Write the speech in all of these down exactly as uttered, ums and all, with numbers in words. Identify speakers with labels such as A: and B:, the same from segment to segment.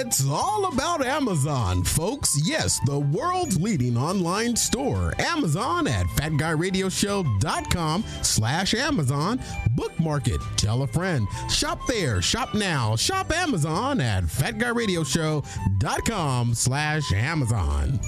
A: It's all about Amazon, folks. Yes, the world's leading online store. Amazon at fat guy radio show dot com slash Amazon. Bookmark it. Tell a friend. Shop there. Shop now. Shop Amazon at fat guy radio show dot com slash Amazon.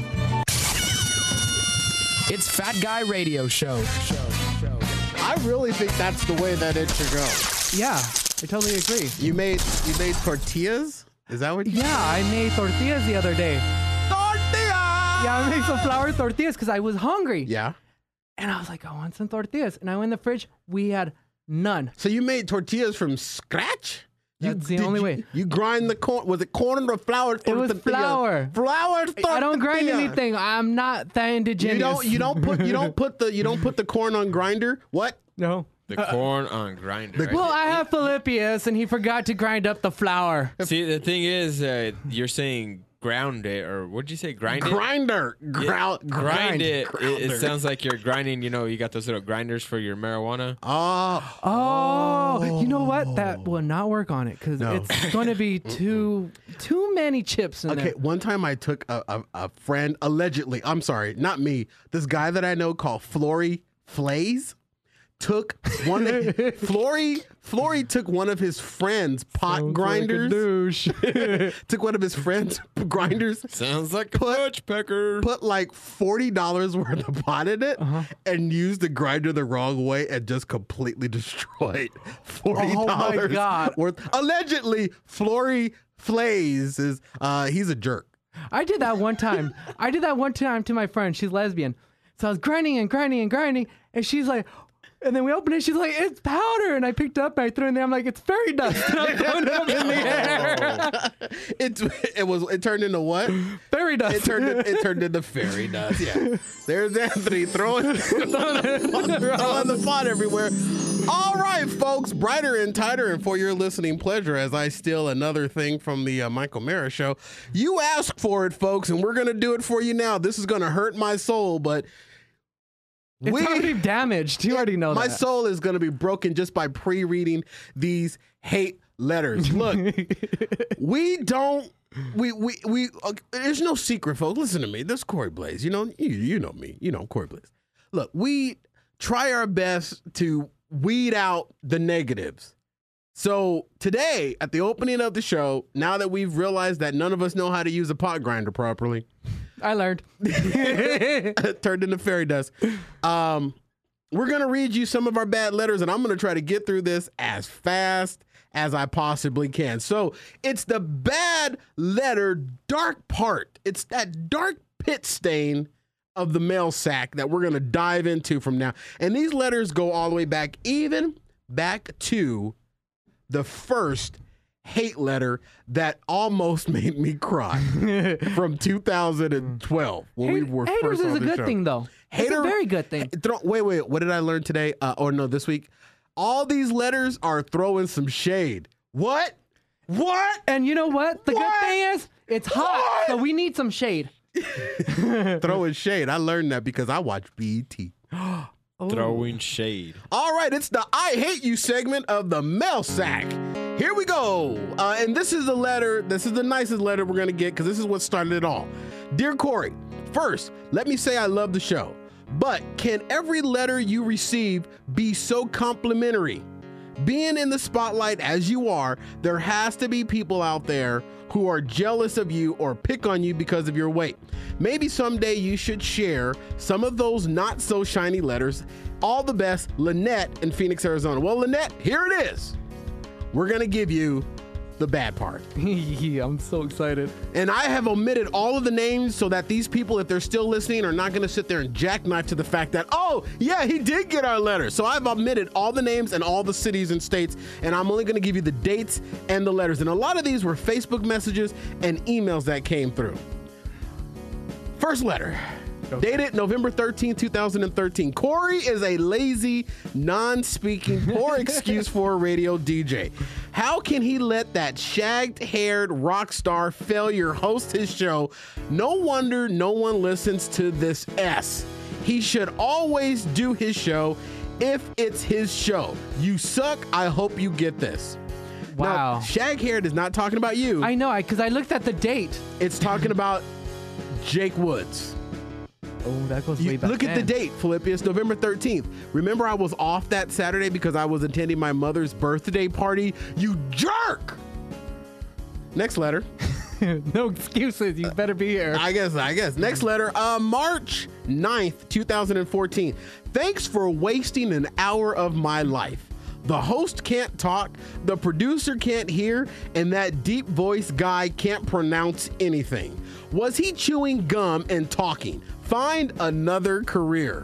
B: It's Fat Guy Radio Show. Show, show.
C: I really think that's the way that it should go.
B: Yeah, I totally agree.
C: You made you made tortillas? Is that what you
B: Yeah, I made tortillas the other day.
C: Tortillas!
B: Yeah, I made some flour tortillas because I was hungry.
C: Yeah.
B: And I was like, I want some tortillas. And I went in the fridge. We had none.
C: So you made tortillas from scratch? You,
B: That's the
C: did
B: only
C: you,
B: way.
C: You grind the corn. Was it corn or flour?
B: It was flour.
C: Flour.
B: I don't grind
C: tortilla.
B: anything. I'm not that indigenous.
C: You don't. You don't put. You don't put the. You don't put the corn on grinder. What?
B: No.
D: The corn on grinder.
C: The-
D: right?
B: Well, I have Philippius, and he forgot to grind up the flour.
D: See, the thing is, uh, you're saying ground it, or what'd you say? Grind it?
C: Grinder.
D: Yeah,
C: Ground.
D: grind it. It, it
C: Grounder.
D: sounds like you're grinding. You know, you got those little grinders for your marijuana.
C: Oh.
B: Oh, you know what? That will not work on it because
C: No.
B: it's going to be too too many chips in
C: Okay,
B: there.
C: one time I took a, a, a friend, allegedly, I'm sorry, not me, this guy that I know called Flory Flays, took one of, Flory, Flory took one of his friends' pot
B: Sounds
C: grinders,
B: like a douche.
C: took one of his friends' grinders,
D: Sounds like a punch pecker.
C: put like forty dollars worth of pot in it,
B: Uh-huh.
C: and used the grinder the wrong way and just completely destroyed forty dollars
B: Oh my God.
C: worth. Allegedly, Flory Flays is, uh, he's a jerk.
B: I did that one time. I did that one time to my friend. She's lesbian. So I was grinding and grinding and grinding, and she's like, and then we opened it. She's like, it's powder. And I picked it up and I threw it in there. I'm like, it's fairy dust. And I'm throwing it up in the air.
C: It it was it turned into what?
B: Fairy dust.
C: It turned it, it turned into fairy dust. Yeah, there's Anthony throwing throwing the pot everywhere. All right, folks, brighter and tighter, and for your listening pleasure, as I steal another thing from the uh, Michael Mara show, you asked for it, folks, and we're gonna do it for you now. This is gonna hurt my soul, but.
B: It's
C: we,
B: already damaged. You already know
C: my
B: that.
C: soul is going to be broken just by pre-reading these hate letters. Look, we don't. We we we. Uh, there's no secret, folks. Listen to me. This is Corey Blaze. You know you you know me. You know Corey Blaze. Look, we try our best to weed out the negatives. So today, at the opening of the show, now that we've realized that none of us know how to use a pot grinder properly.
B: I learned.
C: Turned into fairy dust. Um, we're going to read you some of our bad letters, and I'm going to try to get through this as fast as I possibly can. So it's the bad letter dark part. It's that dark pit stain of the mail sack that we're going to dive into from now. And these letters go all the way back, even back to the first hate letter that almost made me cry from two thousand twelve when we
B: Hate-
C: were
B: haters
C: first
B: is
C: on
B: a
C: the
B: good
C: show.
B: thing, though. It's
C: Hater-
B: a very good thing.
C: Throw, wait, wait, what did I learn today? Uh, or no, this week? All these letters are throwing some shade. What? What?
B: And you know what? The
C: What?
B: good thing is, it's hot,
C: What?
B: so we need some shade.
C: Throwing shade. I learned that because I watch B E T.
D: Throwing shade.
C: All right, it's the I Hate You segment of the mail sack. Here we go. Uh, and this is the letter, this is the nicest letter we're going to get because this is what started it all. Dear Corey, first, let me say I love the show, but can every letter you receive be so complimentary? Being in the spotlight as you are, there has to be people out there who are jealous of you or pick on you because of your weight. Maybe someday you should share some of those not so shiny letters. All the best, Lynette in Phoenix, Arizona. Well, Lynette, here it is. We're going to give you the bad part.
B: Yeah, I'm so excited.
C: And I have omitted all of the names so that these people, if they're still listening, are not going to sit there and jackknife to the fact that, oh, yeah, he did get our letter. So I've omitted all the names and all the cities and states, and I'm only going to give you the dates and the letters. And a lot of these were Facebook messages and emails that came through. First letter. Dated November thirteenth, two thousand thirteen. Corey is a lazy, non-speaking, poor excuse for a radio D J. How can he let that shagged-haired rock star failure host his show? No wonder no one listens to this S. He should always do his show if it's his show. You suck. I hope you get this.
B: Wow.
C: Now, shag haired is not talking about you.
B: I know, I because I looked at the date.
C: It's talking about Jake Woods.
B: Oh, that goes
C: You-
B: way back
C: look at the
B: then.
C: date, Philippians, November thirteenth. Remember, I was off that Saturday because I was attending my mother's birthday party? You jerk! Next letter.
B: No excuses. You better be here.
C: I guess, I guess. Next letter, uh, March ninth, twenty fourteen. Thanks for wasting an hour of my life. The host can't talk, the producer can't hear, and that deep voice guy can't pronounce anything. Was he chewing gum and talking? Find another career.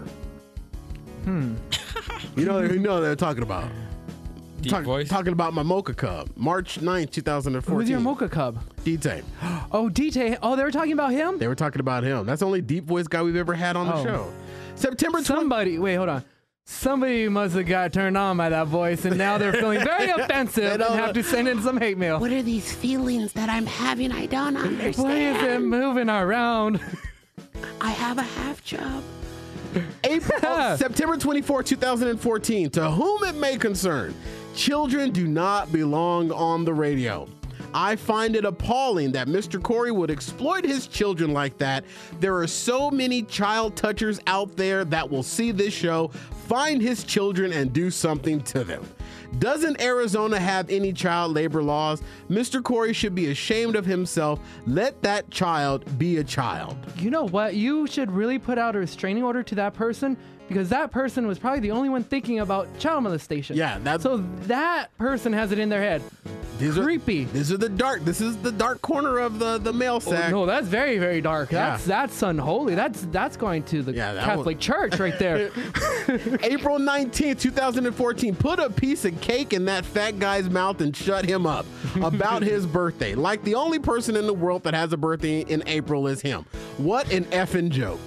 C: Hmm. You know, you know what they're talking about.
D: Deep
C: Talk-
D: voice.
C: Talking about my mocha cub. March ninth, twenty fourteen.
B: Who's your mocha cub?
C: D-Tay.
B: Oh, D T. Oh, they were talking about him?
C: They were talking about him. That's the only deep voice guy we've ever had on the
B: Oh.
C: show. September twentieth.
B: Somebody, wait, hold on. Somebody must have got turned on by that voice, and now they're feeling very offensive and
C: don't-
B: have to send in some hate mail.
E: What are these feelings that I'm having? I don't
B: Why is it
E: understand.
B: moving around?
E: I have a half job.
C: April, oh, September twenty-fourth, twenty fourteen. To whom it may concern, children do not belong on the radio. I find it appalling that Mister Corey would exploit his children like that. There are so many child touchers out there that will see this show, find his children, and do something to them. Doesn't Arizona have any child labor laws? Mister Corey should be ashamed of himself. Let that child be a child.
B: You know what? You should really put out a restraining order to that person because that person was probably the only one thinking about child molestation.
C: Yeah, that's-
B: so that person has it in their head.
C: These are-
B: Creepy.
C: These are the dark. This is the dark corner of the the mail
B: Oh,
C: sack.
B: no, that's very, very dark.
C: Yeah.
B: That's that's unholy. That's that's going to the
C: Yeah, that
B: Catholic
C: one-
B: Church right there.
C: April nineteenth, twenty fourteen. Put a piece of cake in that fat guy's mouth and shut him up about his birthday. Like the only person in the world that has a birthday in April is him. What an effing joke.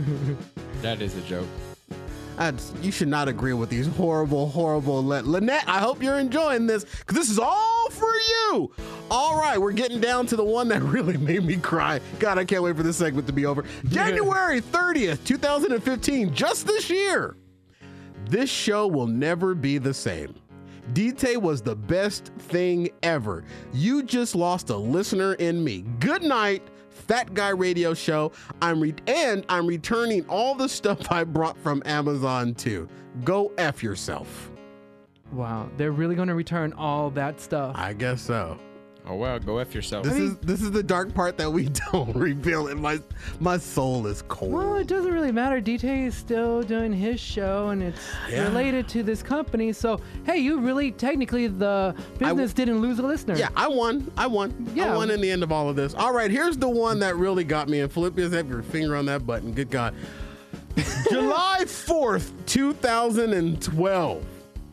D: That is a joke.
C: That's, you should not agree with these horrible, horrible. Le- Lynette, I hope you're enjoying this because this is all for you. All right, we're getting down to the one that really made me cry. God, I can't wait for this segment to be over. January thirtieth, twenty fifteen, just this year. This show will never be the same. D-Tay was the best thing ever. You just lost a listener in me. Good night, Fat Guy Radio Show. I'm re- and I'm returning all the stuff I brought from Amazon too. Go F yourself.
B: Wow, they're really going to return all that stuff.
C: I guess so.
D: Oh well, go F yourself.
C: This is this is the dark part that we don't reveal, and my my soul is cold.
B: Well, it doesn't really matter. D T is still doing his show, and it's
C: Yeah.
B: related to this company. So, hey, you really technically the business didn't lose a listener.
C: Yeah, I won. I won. I
B: Yeah.
C: won in the end of all of this. All right, here's the one that really got me. And Philippians, have your finger on that button. Good God. July fourth, two thousand twelve.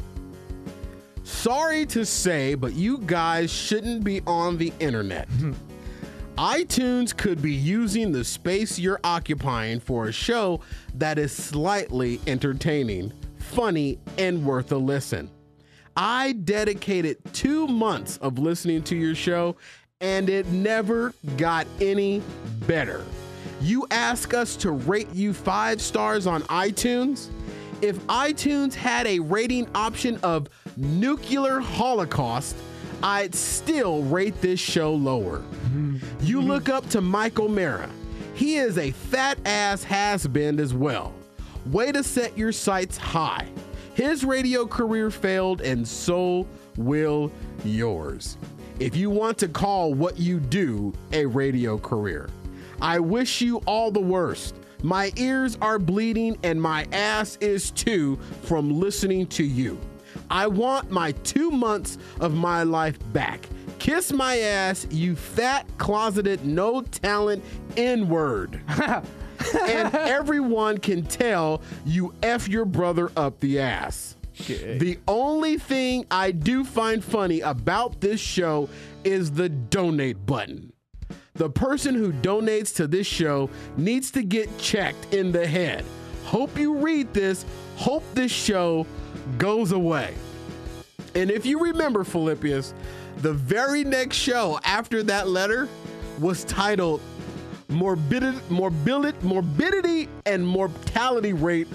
C: Sorry to say, but you guys shouldn't be on the internet. iTunes could be using the space you're occupying for a show that is slightly entertaining, funny, and worth a listen. I dedicated two months of listening to your show, and it never got any better. You ask us to rate you five stars on iTunes. If iTunes had a rating option of nuclear holocaust, I'd still rate this show lower. You look up to Michael Mara. He is a fat ass has-been as well. Way to set your sights high. His radio career failed, and so will yours. If you want to call what you do a radio career, I wish you all the worst. My ears are bleeding and my ass is too from listening to you. I want my two months of my life back. Kiss my ass, you fat, closeted, no talent N-word. And everyone can tell you F your brother up the ass.
B: Okay.
C: The only thing I do find funny about this show is the donate button. The person who donates to this show needs to get checked in the head. Hope you read this. Hope this show goes away. And if you remember, Philippians, the very next show after that letter was titled Morbidity, Morbidity, Morbidity and Mortality Rate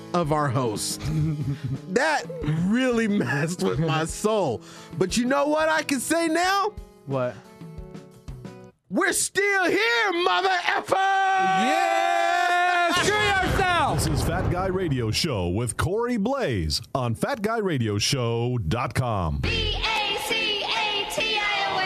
C: of our host. That really messed with my soul. But you know what I can say now?
B: What?
C: We're still here, mother effer!
B: Yeah! Screw yourself!
F: This is Fat Guy Radio Show with Corey Blaze on fat guy radio show dot com.
G: B A C A T I O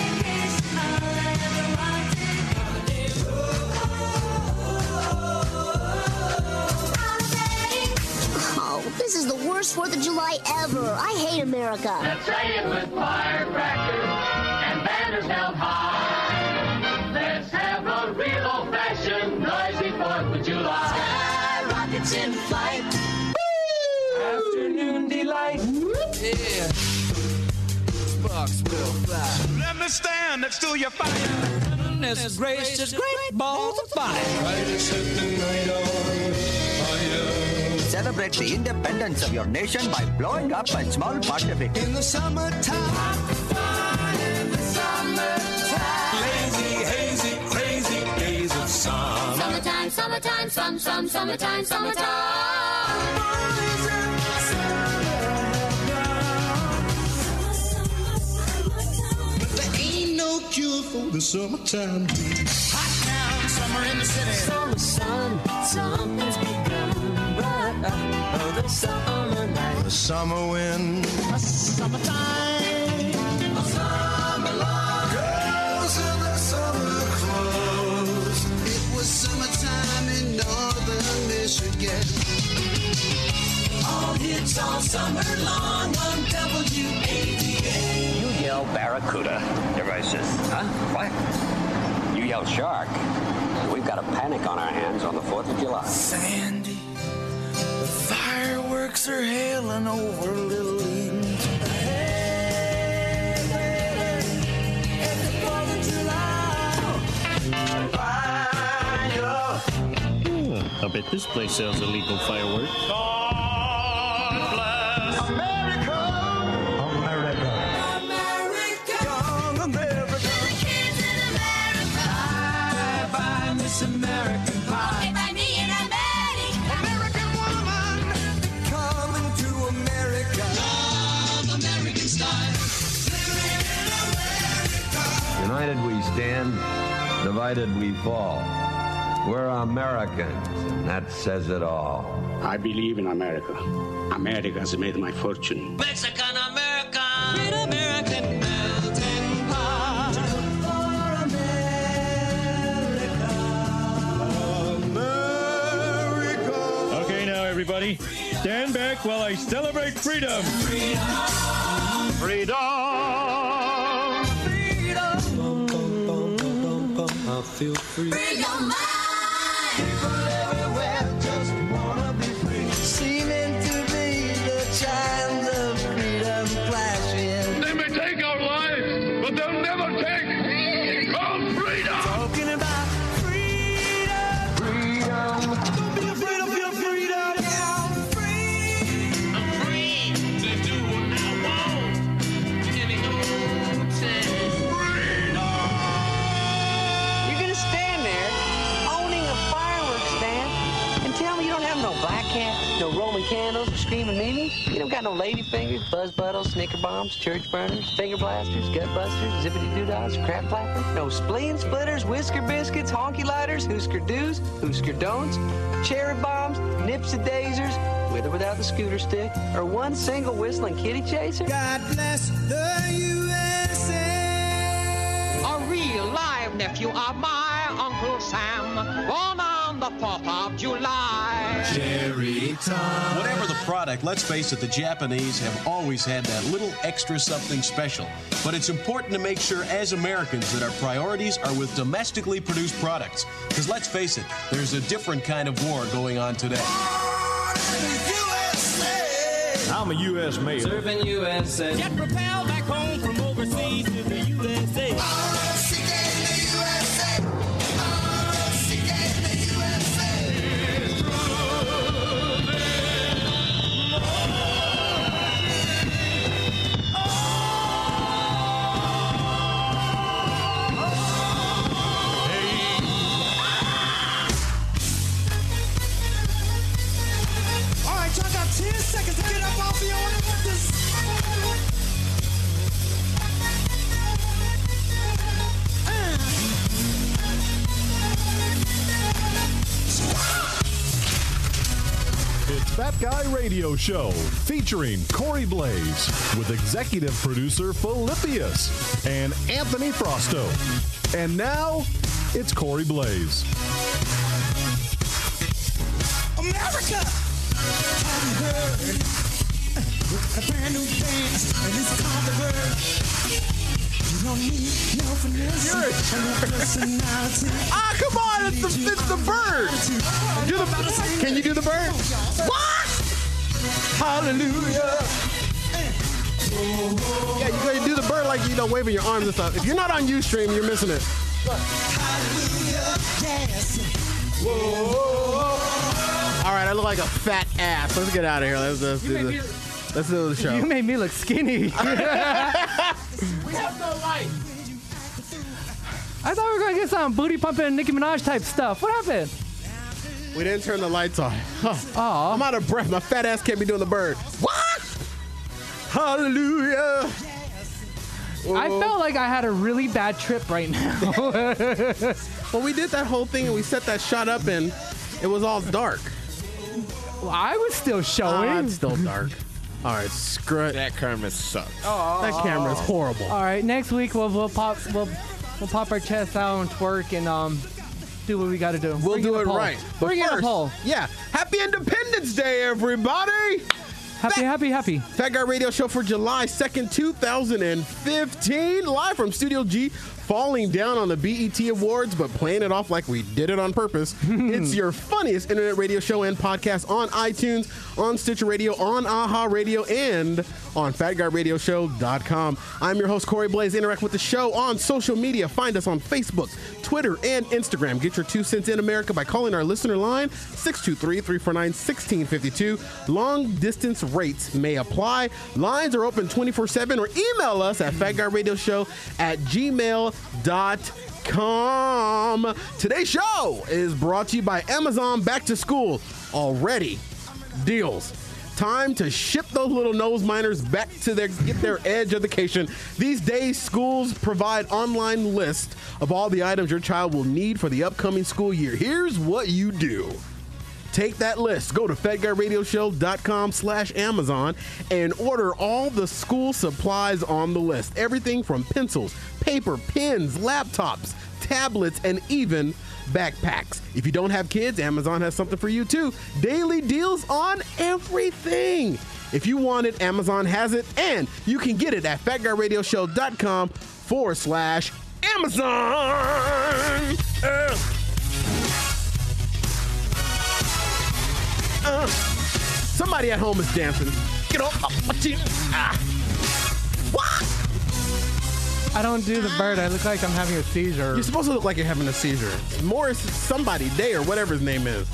G: N.
H: Oh, this is the worst fourth of July ever. I hate America.
I: Let's say it with firecrackers and banners held high. Let's have a real old-fashioned noisy fourth of July.
G: Sky rockets in flight.
B: Afternoon delight.
D: Yeah. Sparks will fly.
J: Let me stand next to your fire.
K: Goodness gracious, great balls of fire.
J: Try to set the night on fire.
K: Celebrate the independence of your nation by blowing up a small part of it.
J: In the summertime. In the summertime. Lazy, hazy, crazy days of summer.
G: Summertime, summertime, some, some, summertime, summertime.
J: But there ain't no cure for the summertime blues. Hot town, summer in the city.
G: Summer sun, something's begun. Right up the summer night.
J: The summer wind.
G: A summertime.
J: A summer love. Girls in their summer clothes. It was summertime in northern Michigan. All hits all summer long on W A D A.
K: You yell barracuda. Everybody says, huh? What? You yell shark. We've got a panic on our hands on the fourth of July.
J: Sandy, the fireworks are hailing over Little Eden. Hey, baby, it's the fourth of July. Fire.
L: I bet this place sells illegal fireworks.
J: God bless America. America. America. Young America.
G: The kids in America.
J: Bye bye, Miss American Pie.
G: Okay, by me in America.
J: American woman, coming to America. Love American style. Living in America.
M: United we stand, divided we fall. We're Americans, and that says it all.
N: I believe in America. America has made my fortune.
K: Mexican America. Great American melting pot.
J: For America. America.
L: Okay, now everybody, stand back while I celebrate freedom.
J: Freedom. Freedom. I feel free.
G: Freedom.
J: People everywhere just wanna be free. Seeming to be the chimes of freedom flashing.
I: They may take our lives, but they'll never take our freedom.
J: Talking about freedom. Freedom. Don't be afraid of your freedom. I'm free.
I: I'm free to do what I want. Any old time.
K: You're gonna stand there owning a fireworks stand and tell me you don't have no black cats, no Roman candles, or screaming meanies? You don't got no lady fingers, buzz buttles, snicker bombs, church burners, finger blasters, gut busters, zippity doo dahs, crap clappers, no spleen splitters, whisker biscuits, honky lighters, hoosker doos, hoosker don'ts, cherry bombs, nips and dasers, with or without the scooter stick, or one single whistling kitty chaser?
J: God bless the U S A.
K: A real live nephew of my Uncle Sam, born on the fourth of July.
J: Cherry time.
O: Whatever the product, let's face it, the Japanese have always had that little extra something special. But it's important to make sure as Americans that our priorities are with domestically produced products. Because let's face it, there's a different kind of war going on today.
L: I'm a U S mayor.
K: Serving U S A.
J: Get propelled back home from overseas to the U S A.
F: Fat Guy Radio Show, featuring Corey Blaze with executive producer Philippius and Anthony Frosto. And now, it's Corey Blaze.
J: America! I'm heard with a brand new dance, and it's called the bird. You don't need no finesse and no personality.
C: Ah, come on, it's the, it's the bird. Do the, can you do the bird? What? Hallelujah. Yeah, you gotta do the bird like, you know, waving your arms and stuff. If you're not on Ustream, you're missing it.
J: Hallelujah, yes.
C: All right, I look like a fat ass. Let's get out of here. Let's, let's do this. Let's do the show.
B: You made me look skinny.
C: We have no light.
B: I thought we were going to get some booty pumping Nicki Minaj type stuff. What happened?
C: We didn't turn the lights on. Huh.
B: Aw.
C: I'm out of breath. My fat ass can't be doing the bird. What? Hallelujah.
B: I felt like I had a really bad trip right now.
C: Well, we did that whole thing and we set that shot up and it was all dark.
B: Well, I was still showing.
C: Ah, it's still dark. All right, screw it.
D: That camera sucks.
B: Oh.
C: That camera is horrible.
B: All right, next week we'll we'll pop we'll we'll pop our chest out and twerk and um do what we got to do.
C: We'll
B: Bring
C: do
B: in
C: it
B: a poll.
C: right. But
B: Bring in a
C: first,
B: poll.
C: yeah, Happy Independence Day, everybody.
B: Happy, happy, happy.
C: Fat Guy Radio Show for July second, two thousand fifteen. Live from Studio G, falling down on the B E T Awards, but playing it off like we did it on purpose. It's your funniest internet radio show and podcast on iTunes, on Stitcher Radio, on Aha Radio, and on fat guy radio show dot com. I'm your host, Corey Blaze. Interact with the show on social media. Find us on Facebook, Twitter, and Instagram. Get your two cents in America by calling our listener line, six two three, three four nine, one six five two. Long distance rates may apply. Lines are open twenty-four seven, or email us at fat guy radio show at gmail dot com. Today's show is brought to you by Amazon Back to School. Already deals. Time to ship those little nose miners back to their get their edge education. These days, schools provide online lists of all the items your child will need for the upcoming school year. Here's what you do. Take that list, go to fat guy radio show dot com slash Amazon and order all the school supplies on the list. Everything from pencils, paper, pens, laptops, tablets, and even backpacks. If you don't have kids, Amazon has something for you too. Daily deals on everything. If you want it, Amazon has it, and you can get it at fat guy radio show dot com forward slash Amazon. Uh. Uh, somebody at home is dancing. Get up. Ah. What?
B: I don't do the bird. I look like I'm having a seizure.
C: You're supposed to look like you're having a seizure. Morris somebody, Day, or whatever his name is.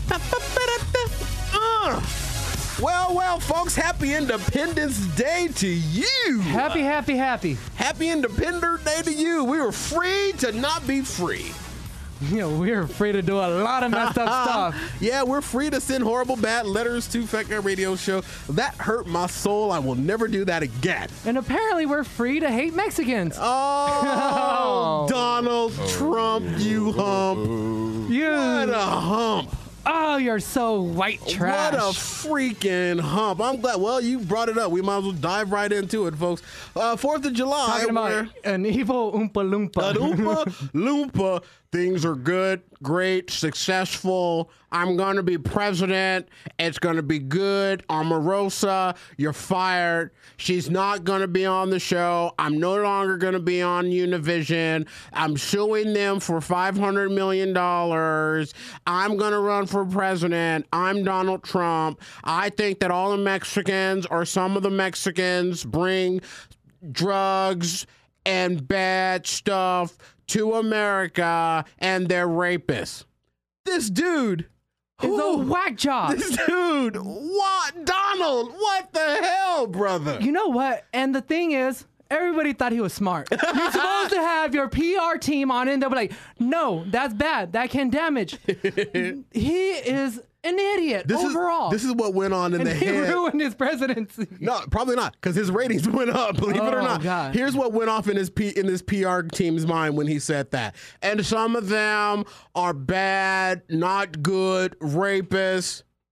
C: Uh. Well, well, folks, happy Independence Day to you.
B: Happy, happy, happy.
C: Happy Independence Day to you. We were free to not be free.
B: You know, we're free to do a lot of messed up stuff.
C: Yeah, we're free to send horrible bad letters to Fat Guy Radio Show. That hurt my soul. I will never do that again.
B: And apparently we're free to hate Mexicans.
C: Oh, Donald oh. Trump, you hump.
B: You.
C: What a hump.
B: Oh, you're so white trash.
C: What a freaking hump. I'm glad. Well, you brought it up. We might as well dive right into it, folks. Uh, fourth of July.
B: Talking about an evil Oompa Loompa.
C: An Oompa Loompa. Things are good, great, successful. I'm going to be president. It's going to be good. Omarosa, you're fired. She's not going to be on the show. I'm no longer going to be on Univision. I'm suing them for five hundred million dollars. I'm going to run for president. I'm Donald Trump. I think that all the Mexicans or some of the Mexicans bring drugs and bad stuff to America, and they're rapists. This dude
B: is a whack job.
C: This dude, what? Donald, what the hell, brother?
B: You know what? And the thing is, everybody thought he was smart. You're supposed to have your P R team on it, and they'll be like, no, that's bad. That can damage. He is an idiot
C: this
B: overall.
C: Is, this is what went on in
B: and
C: the
B: he
C: head.
B: ruined his presidency.
C: No, probably not, because his ratings went up. Believe
B: oh,
C: it or not.
B: God.
C: Here's what went off in his P, in this P R team's mind when he said that. And some of them are bad, not good, rapists.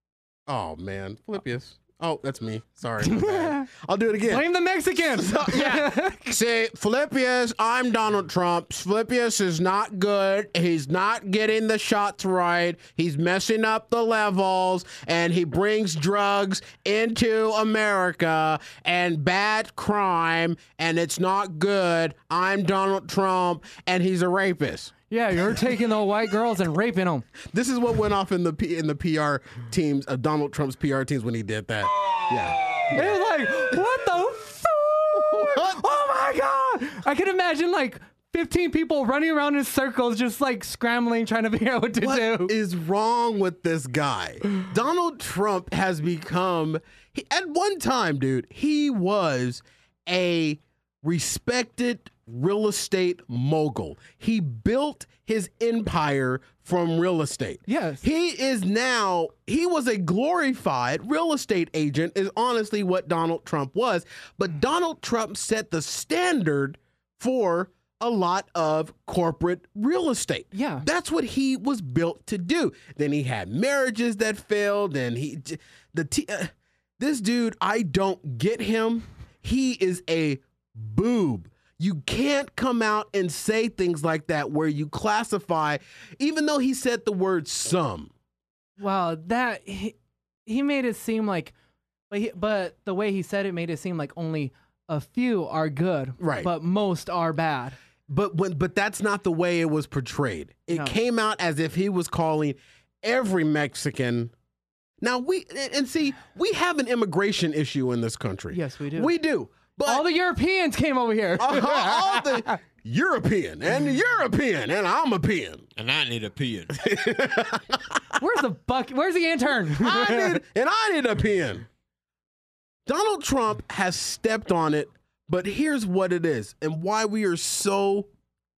C: Oh man, Philippius. Oh, that's me. Sorry. my bad. I'll do it again.
B: Blame the Mexicans.
C: yeah. See, Philippius, I'm Donald Trump. Philippius is not good. He's not getting the shots right. He's messing up the levels, and he brings drugs into America and bad crime, and it's not good. I'm Donald Trump, and he's a rapist.
B: Yeah, you're taking the white girls and raping them.
C: This is what went off in the P- in the P R teams of Donald Trump's P R teams when he did that. Yeah.
B: It was like, what the fuck? Oh my God. I can imagine like fifteen people running around in circles, just like scrambling, trying to figure out what to
C: What
B: do.
C: is wrong with this guy? Donald Trump has become, he, at one time, dude, he was a respected real estate mogul. He built his empire from real estate.
B: Yes.
C: He is now, he was a glorified real estate agent, is honestly what Donald Trump was. But Donald Trump set the standard for a lot of corporate real estate.
B: Yeah.
C: That's what he was built to do. Then he had marriages that failed, and he, the, t- uh, this dude, I don't get him. He is a boob. You can't come out and say things like that where you classify, even though he said the word some.
B: Wow, that he, he made it seem like, but, he, but the way he said it made it seem like only a few are good,
C: Right.
B: But most are bad.
C: But when, but that's not the way it was portrayed. It
B: No.
C: came out as if he was calling every Mexican. Now we and see, we have an immigration issue in this country.
B: Yes, we do.
C: We do. But
B: all the Europeans came over here.
C: all, all the European and European and I'm a peon.
D: And I need a peon.
B: Where's the buck? Where's the intern?
C: I need and I need a peon. Donald Trump has stepped on it, but here's what it is and why we are so.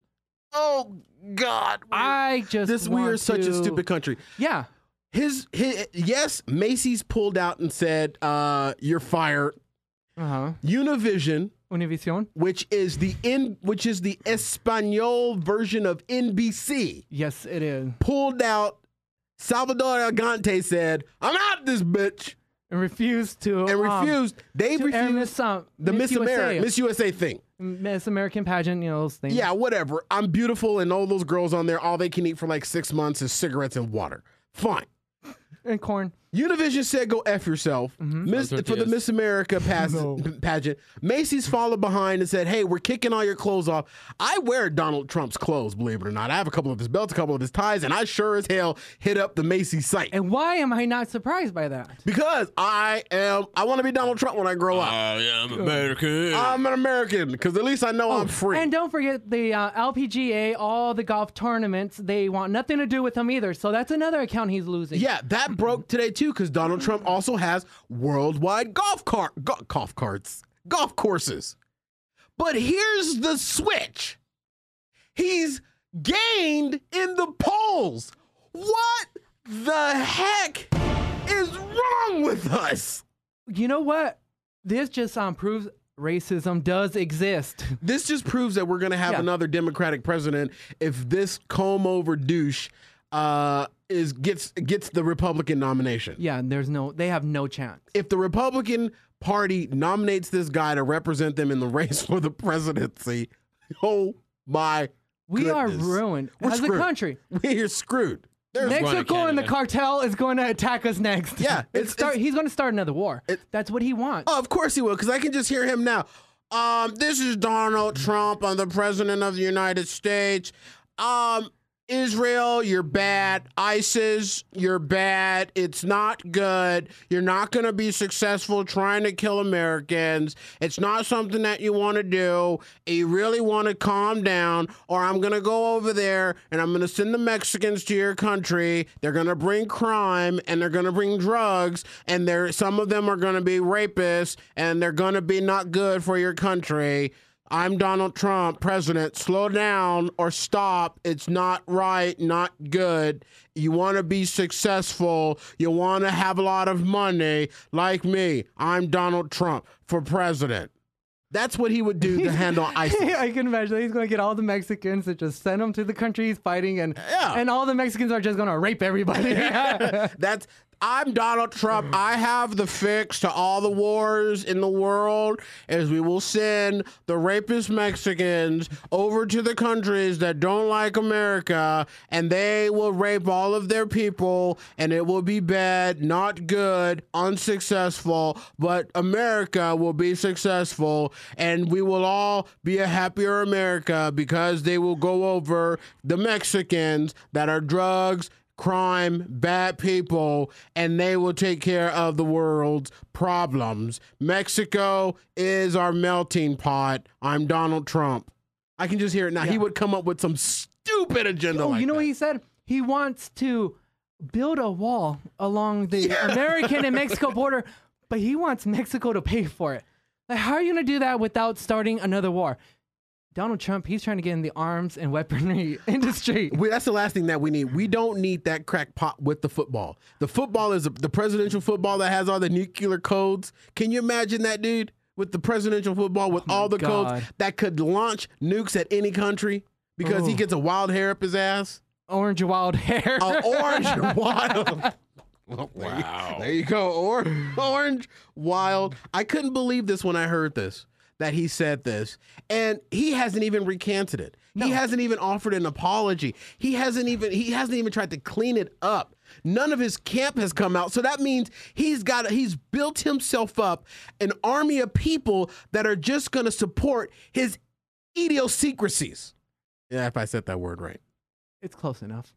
C: Oh God!
B: I just
C: this we
B: want
C: are such a
B: to-
C: stupid country.
B: Yeah.
C: His, his yes, Macy's pulled out and said, uh, "You're fired."
B: Uh huh.
C: Univision,
B: Univision.
C: which is the in, which is the Espanol version of N B C,
B: Yes, it is.
C: pulled out. Salvador Algante said, "I'm out this bitch,"
B: And refused to.
C: and
B: um,
C: refused. They
B: to air
C: refused
B: Miss, um,
C: the Miss,
B: U S A.
C: America, Miss U S A thing.
B: Miss American pageant, you know, those things.
C: Yeah, whatever. I'm beautiful, and all those girls on there, all they can eat for like six months is cigarettes and water. Fine.
B: And corn.
C: Univision said, "Go F yourself." Miss,
D: That's what
C: for
D: it
C: the
D: is.
C: Miss America pass, pageant. Macy's followed behind and said, "Hey, we're kicking all your clothes off." I wear Donald Trump's clothes, believe it or not. I have a couple of his belts, a couple of his ties, and I sure as hell hit up the Macy's site.
B: And why am I not surprised by that?
C: Because I am, I want to be Donald Trump when I grow up.
D: I am American.
C: I'm an American because at least I know I'm free.
B: And don't forget the uh, L P G A, all the golf tournaments, they want nothing to do with him either. So that's another account he's losing.
C: Yeah, that broke today too because Donald Trump also has worldwide golf cart go- golf carts, golf courses. But here's the switch. He's gained in the polls. What the heck is wrong with us?
B: You know what? This just um, proves racism does exist.
C: This just proves that we're going to have
B: Yeah.
C: another Democratic president if this comb over douche uh, is gets gets the Republican nomination.
B: Yeah, and there's no, they have no chance.
C: If the Republican Party nominates this guy to represent them in the race for the presidency, oh my
B: We are
C: goodness.
B: ruined
C: We're
B: as
C: screwed.
B: a country.
C: We're screwed. There's
D: one in
B: Mexico and the
D: Canada.
B: cartel is going to attack us next.
C: Yeah,
B: It's
C: it's-
B: start,
C: it's-
B: he's going to start another war. That's what he wants.
C: Oh, of course he will, because I can just hear him now. Um, this is Donald Trump. I'm the president of the United States. Um, Israel, you're bad. ISIS, you're bad. It's not good. You're not going to be successful trying to kill Americans. It's not something that you want to do. You really want to calm down, or I'm going to go over there and I'm going to send the Mexicans to your country. They're going to bring crime and they're going to bring drugs, and they're, some of them are going to be rapists, and they're going to be not good for your country. I'm Donald Trump, president. Slow down or stop. It's not right, not good. You want to be successful. You want to have a lot of money, like me. I'm Donald Trump for president. That's what he would do to handle ISIS.
B: I can imagine he's going to get all the Mexicans to just send them to the country he's fighting, and
C: Yeah.
B: and all the Mexicans are just going to rape everybody.
C: That's I'm Donald Trump. I have the fix to all the wars in the world is we will send the rapist Mexicans over to the countries that don't like America, and they will rape all of their people, and it will be bad, not good, unsuccessful, but America will be successful, and we will all be a happier America because they will go over the Mexicans that are drugs, crime, bad people, and they will take care of the world's problems. Mexico is our melting pot. I'm Donald Trump. I can just hear it now.
B: Yeah.
C: He would come up with some stupid agenda
B: Oh,
C: like
B: you know
C: that.
B: what he said? He wants to build a wall along the American and Mexico border, but he wants Mexico to pay for it. Like, how are you going to do that without starting another war? Donald Trump, he's trying to get in the arms and weaponry industry.
C: We, that's the last thing that we need. We don't need that crackpot with the football. The football is a, the presidential football that has all the nuclear codes. Can you imagine that, dude? With the presidential football with
B: Oh
C: all the
B: God.
C: codes that could launch nukes at any country because he
B: Oh.
C: gets a wild hair up his ass.
B: Orange wild hair.
C: Uh, orange wild. Wow. There you go. Or, orange wild. I couldn't believe this when I heard this. That he said this, and he hasn't even recanted it. He hasn't even offered an apology. He hasn't even he hasn't even tried to clean it up. None of his camp has come out, so that means he's got he's built himself up an army of people that are just going to support his idiosyncrasies. Yeah, if I said that word right.
B: It's close enough.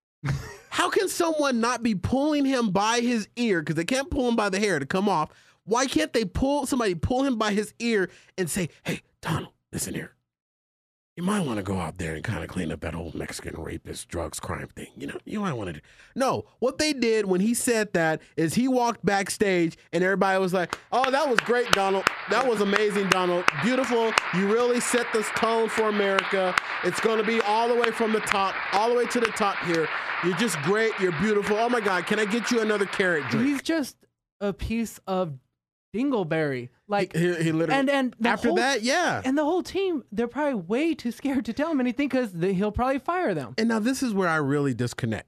C: How can someone not be pulling him by his ear, because they can't pull him by the hair to come off? Why can't they pull somebody pull him by his ear and say, hey, Donald, listen here. You might want to go out there and kind of clean up that old Mexican rapist, drugs, crime thing. You know, you might want to do. No, what they did when he said that is he walked backstage and everybody was like, oh, that was great, Donald. That was amazing, Donald. Beautiful. You really set this tone for America. It's going to be all the way from the top, all the way to the top here. You're just great. You're beautiful. Oh, my God. Can I get you another carrot drink?
B: He's just a piece of dingleberry. Like,
C: he, he literally,
B: and and the
C: after
B: whole-
C: that, yeah.
B: and the whole team, they're probably way too scared to tell him anything because he'll probably fire them.
C: And now this is where I really disconnect.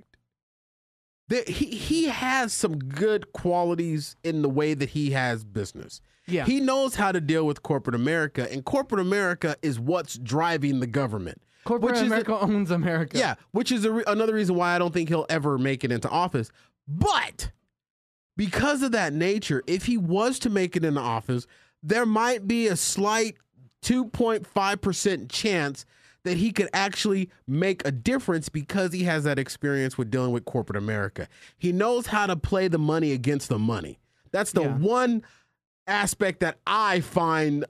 C: The, he he has some good qualities in the way that he has business.
B: Yeah.
C: He knows how to deal with corporate America, and corporate America is what's driving the government.
B: Corporate
C: which is
B: America
C: a-
B: owns America.
C: Yeah, which is a re- another reason why I don't think he'll ever make it into office. But because of that nature, if he was to make it into office, there might be a slight two point five percent chance that he could actually make a difference because he has that experience with dealing with corporate America. He knows how to play the money against the money. That's the
B: Yeah.
C: one aspect that I find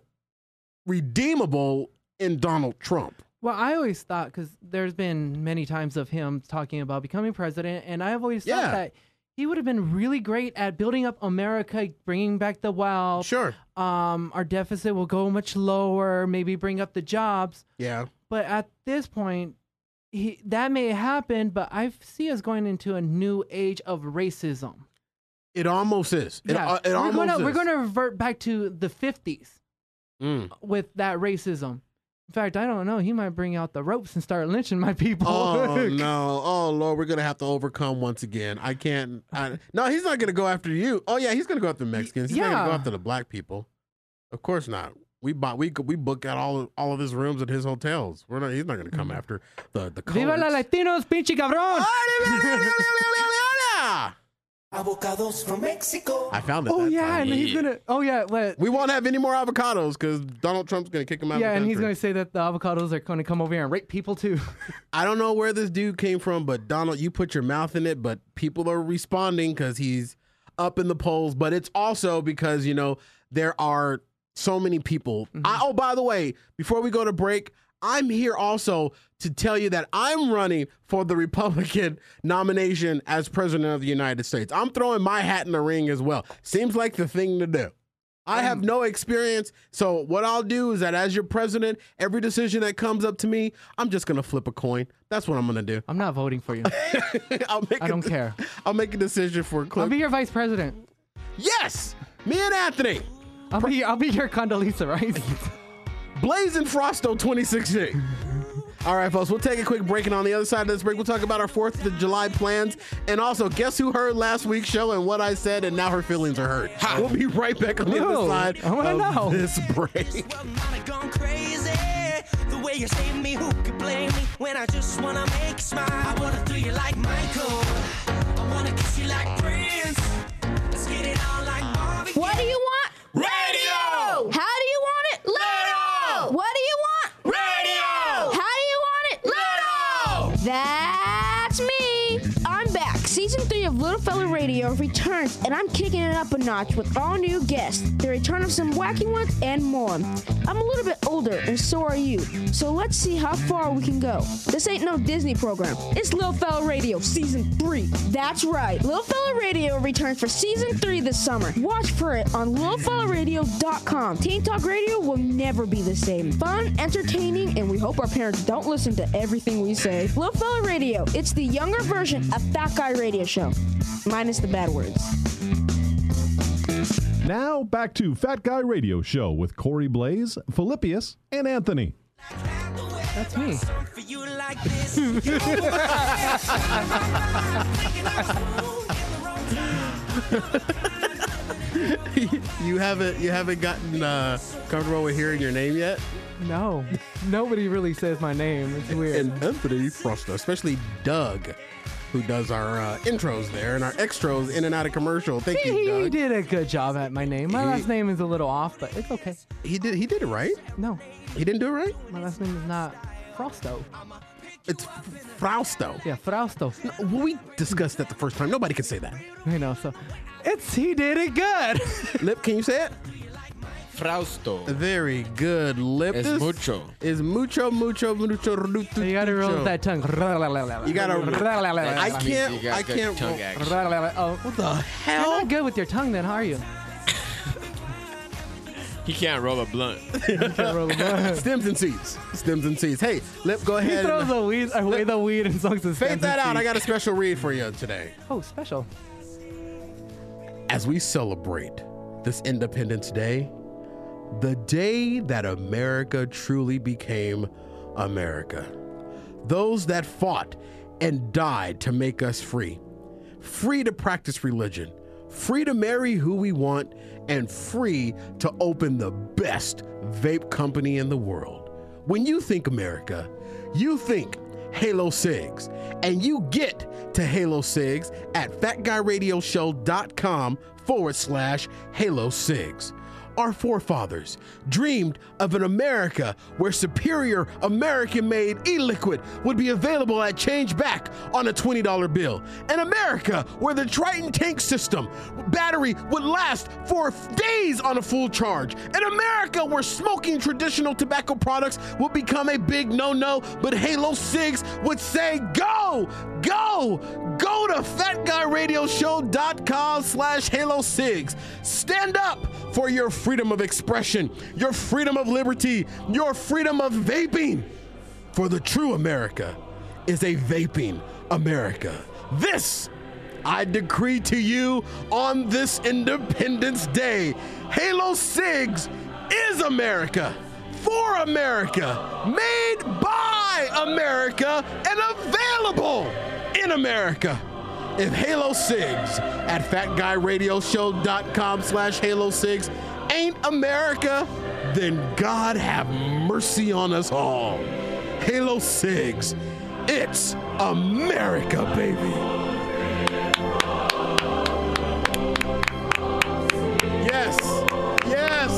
C: redeemable in Donald Trump.
B: Well, I always thought, because there's been many times of him talking about becoming president, and I've always
C: Yeah.
B: thought that he would have been really great at building up America, bringing back the wealth.
C: Sure.
B: Um, our deficit will go much lower, maybe bring up the jobs.
C: Yeah.
B: But at this point, he, that may happen, but I see us going into a new age of racism.
C: It almost is. It,
B: Yeah,
C: uh, it
B: we're
C: almost
B: gonna
C: is.
B: we're gonna revert back to the fifties
C: Mm.
B: with that racism. In fact, I don't know. He might bring out the ropes and start lynching my people.
C: Oh no! Oh Lord, we're gonna have to overcome once again. I can't. I, no, he's not gonna go after you. Oh yeah, he's gonna go after the Mexicans. He's not gonna go
B: Yeah.
C: after the black people. Of course not. We bought. We we book out all of, all of his rooms at his hotels. We're not. He's not gonna come after the the.
B: Viva la
C: coloreds.
B: Latinos, pinche cabrón!
J: Avocados from Mexico.
C: I found it.
B: Oh
C: that
B: yeah,
C: time.
B: and he's gonna. Oh yeah, what?
C: We won't have any more avocados because Donald Trump's gonna kick him out.
B: Yeah,
C: of the
B: and he's
C: country.
B: gonna say that the avocados are gonna come over here and rape people too.
C: I don't know where this dude came from, but Donald, you put your mouth in it, but people are responding because he's up in the polls. But it's also because, you know, there are so many people. I, oh, by the way, before we go to break, I'm here also to tell you that I'm running for the Republican nomination as president of the United States. I'm throwing my hat in the ring as well. Seems like the thing to do. I have no experience, so what I'll do is that as your president, every decision that comes up to me, I'm just gonna flip a coin. That's what I'm gonna do.
B: I'm not voting for you.
C: I'll make
B: I
C: a-
B: don't care.
C: I'll make a decision for a
B: I'll
C: clip.
B: be your vice president.
C: Yes, me and Anthony,
B: I'll be I'll be your Condoleezza Rice.
C: Blazing Frosto twenty sixteen. All right, folks, we'll take a quick break, and on the other side of this break, we'll talk about our fourth of July plans. And also, guess who heard last week's show and what I said, and now her feelings are hurt. We'll be right back on the
B: Ooh,
C: other side
B: I wanna
C: of
B: know.
C: this break.
J: Gone crazy. The way you saved me, who could blame me? When I just wanna make you smile, I wanna do you like Michael. I wanna kiss you like Prince. Let's get it on like Marvin.
P: What do you want?
J: Radio!
P: How do you want it? Little! What do you want?
J: Radio!
P: How do you want it? Little! That's me! I'm back. Season three of Little Fella Radio returns, and I'm kicking it up a notch with all new guests, the return of some wacky ones, and more. I'm a little bit older, and so are you. So let's see how far we can go. This ain't no Disney program. It's Little Fella Radio Season three. That's right. Little Fella Radio returns for Season three this summer. Watch for it on little fella radio dot com. Teen Talk Radio will never be the same. Fun, entertaining, and we hope our parents don't listen to everything we say. Little Fella Radio. It's the younger version of Fat Guy Radio Show. Minus the bad words.
F: Now back to Fat Guy Radio Show with Corey Blaze, Philippius, and Anthony.
B: That's me.
C: you haven't you haven't gotten uh, comfortable with hearing your name yet?
B: No. Nobody really says my name. It's weird.
C: And Anthony Frosto, especially Doug, who does our uh, intros there and our extras in and out of commercial. Thank
B: he,
C: you, Doug.
B: he did a good job at my name. My
C: He-
B: last name is a little off, but it's okay.
C: He did he did it right?
B: No.
C: He didn't do it right?
B: My last name is not Frosto.
C: It's Frausto.
B: Yeah, Frausto.
C: No, we discussed that the first time. Nobody could say that.
B: I know, so it's he did it good.
C: Lip, can you say it?
D: Frausto.
C: Very good, Lip.
D: Es
C: This
D: mucho.
C: Is mucho, mucho, mucho.
B: You gotta roll
C: mucho.
B: that tongue.
C: You gotta. I
D: That means
C: can't.
D: you got
C: I
D: good
C: can't.
D: tongue
C: roll-
D: action.
B: Oh,
C: What the hell?
B: you're not good with your tongue, then, are you?
D: He can't roll a blunt.
C: Stems and seeds. Stems and seeds. Hey, Lip, go
B: He
C: ahead.
B: throws
C: and
B: the weed away the weed and songs and
C: fade that out. I got a special read for you today.
B: Oh, special.
C: As we celebrate this Independence Day, the day that America truly became America. Those that fought and died to make us free. Free to practice religion. Free to marry who we want, and free to open the best vape company in the world. When you think America, you think Halo Cigs, and you get to Halo Cigs at fatguyradioshow.com forward slash Halo Cigs. Our forefathers dreamed of an America where superior American-made e-liquid would be available at change back on a twenty dollar bill. An America where the Triton tank system battery would last for days on a full charge. An America where smoking traditional tobacco products would become a big no-no, but Halo Cigs would say, go, go, go to fatguyradioshow.com slash Halo Cigs. Stand up for your freedom of expression, your freedom of liberty, your freedom of vaping. For the true America is a vaping America. This I decree to you on this Independence Day. Halo Cigs is America, for America, made by America, and available in America. If Halo Cigs at fatguyradioshow.com slash Halo Cigs ain't America, then God have mercy on us all. Halo Cigs, it's America, baby. Yes, yes.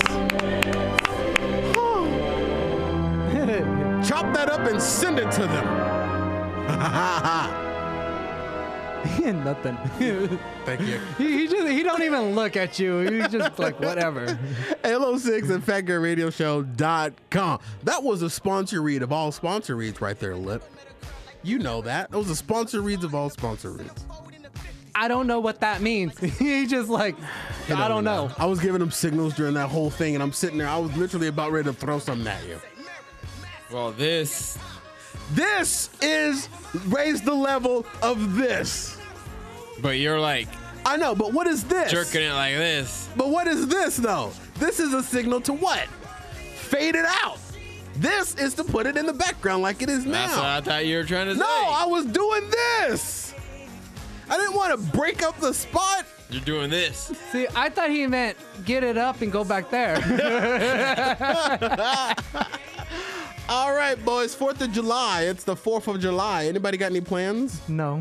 C: Chop that up and send it to them. Ha ha ha.
B: He had nothing.
C: Thank you.
B: He, he just he don't even look at you. He's just like whatever.
C: Halo Cigs at fat guy radio show dot com. That was a sponsor read of all sponsor reads right there, Lip. You know that. That was a sponsor reads of all sponsor reads.
B: I don't know what that means. He just like, I don't know.
C: I was giving him signals during that whole thing, and I'm sitting there. I was literally about ready to throw something at you.
D: Well, this.
C: This is raise the level of this.
D: But you're like.
C: I know, but what is this?
D: Jerking it like this.
C: But what is this, though? This is a signal to what? Fade it out. This is to put it in the background like it is now.
D: That's what I thought you were trying to
C: no,
D: say.
C: No, I was doing this. I didn't want to break up the spot.
D: You're doing this.
B: See, I thought he meant get it up and go back there.
C: All right, boys. fourth of July. It's the fourth of July. Anybody got any plans?
B: No.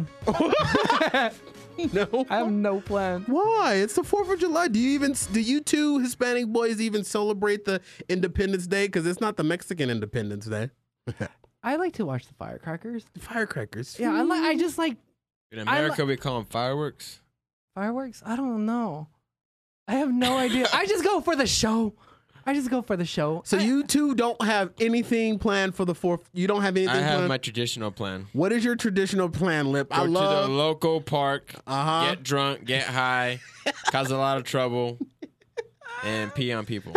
C: No.
B: I have no plan.
C: Why? It's the fourth of July. Do you even, do you two Hispanic boys even celebrate the Independence Day? Because it's not the Mexican Independence Day.
B: I like to watch the firecrackers.
C: The firecrackers.
B: Yeah, I like. I just like
D: In America,
B: li-
D: we call them fireworks.
B: Fireworks? I don't know. I have no idea. I just go for the show. I just go for the show.
C: So
B: I,
C: you two don't have anything planned for the fourth? You don't have anything
D: I have
C: planned?
D: my traditional plan.
C: What is your traditional plan, Lip?
D: Go
C: I love...
D: to the local park,
C: uh-huh.
D: get drunk, get high, cause a lot of trouble, and pee on people.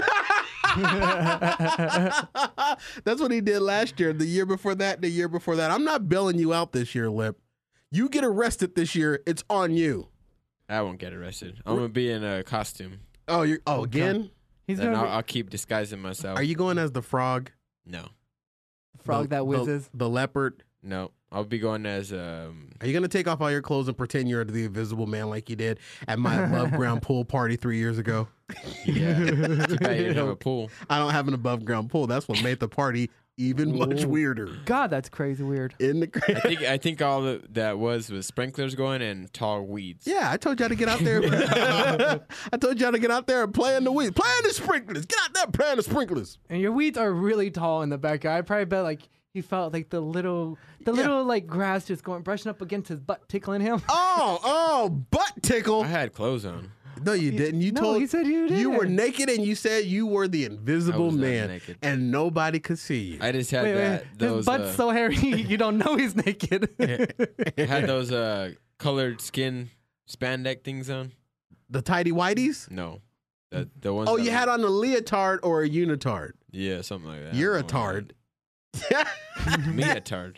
C: That's what he did last year, the year before that, the year before that. I'm not bailing you out this year, Lip. You get arrested this year, it's on you.
D: I won't get arrested. I'm gonna be in a costume.
C: Oh, you're oh again?
B: He's
D: and
B: gonna
D: I'll,
B: be-
D: I'll keep disguising myself.
C: Are you going as the frog?
D: No.
B: Frog
C: The-
B: that whizzes.
C: The, the leopard?
D: No. I'll be going as um.
C: Are you gonna take off all your clothes and pretend you're the Invisible Man like you did at my above ground pool party three years ago?
D: Yeah. Too bad you didn't have a pool.
C: I don't have an above ground pool. That's what made the party even much
B: Ooh.
C: weirder.
B: God, that's crazy weird.
C: In the
D: I think I think all that that was was sprinklers going and tall weeds.
C: Yeah, I told y'all to get out there. I told y'all to get out there and play in the weeds. Play in the sprinklers. Get out there and play in the sprinklers.
B: And your weeds are really tall in the back. I probably bet like he felt like the little, the little like grass just going brushing up against his butt, tickling him.
C: Oh, oh, butt tickle.
D: I had clothes on.
C: No, you didn't. You
B: No,
C: told
B: he said you did.
C: You were naked and you said you were the Invisible
D: I was not
C: Man,
D: naked.
C: and nobody could see you.
D: I just had
B: Wait,
D: that
B: wait.
D: those
B: His butt's
D: uh,
B: so hairy, you don't know he's naked.
D: I had those uh colored skin spandex things on.
C: The tidy whities?
D: No. The the ones
C: Oh,
D: that
C: you
D: look-
C: had on a leotard or a unitard.
D: Yeah, something like that.
C: You're
D: I
C: a
D: don't know what
C: tard.
D: Me a tard.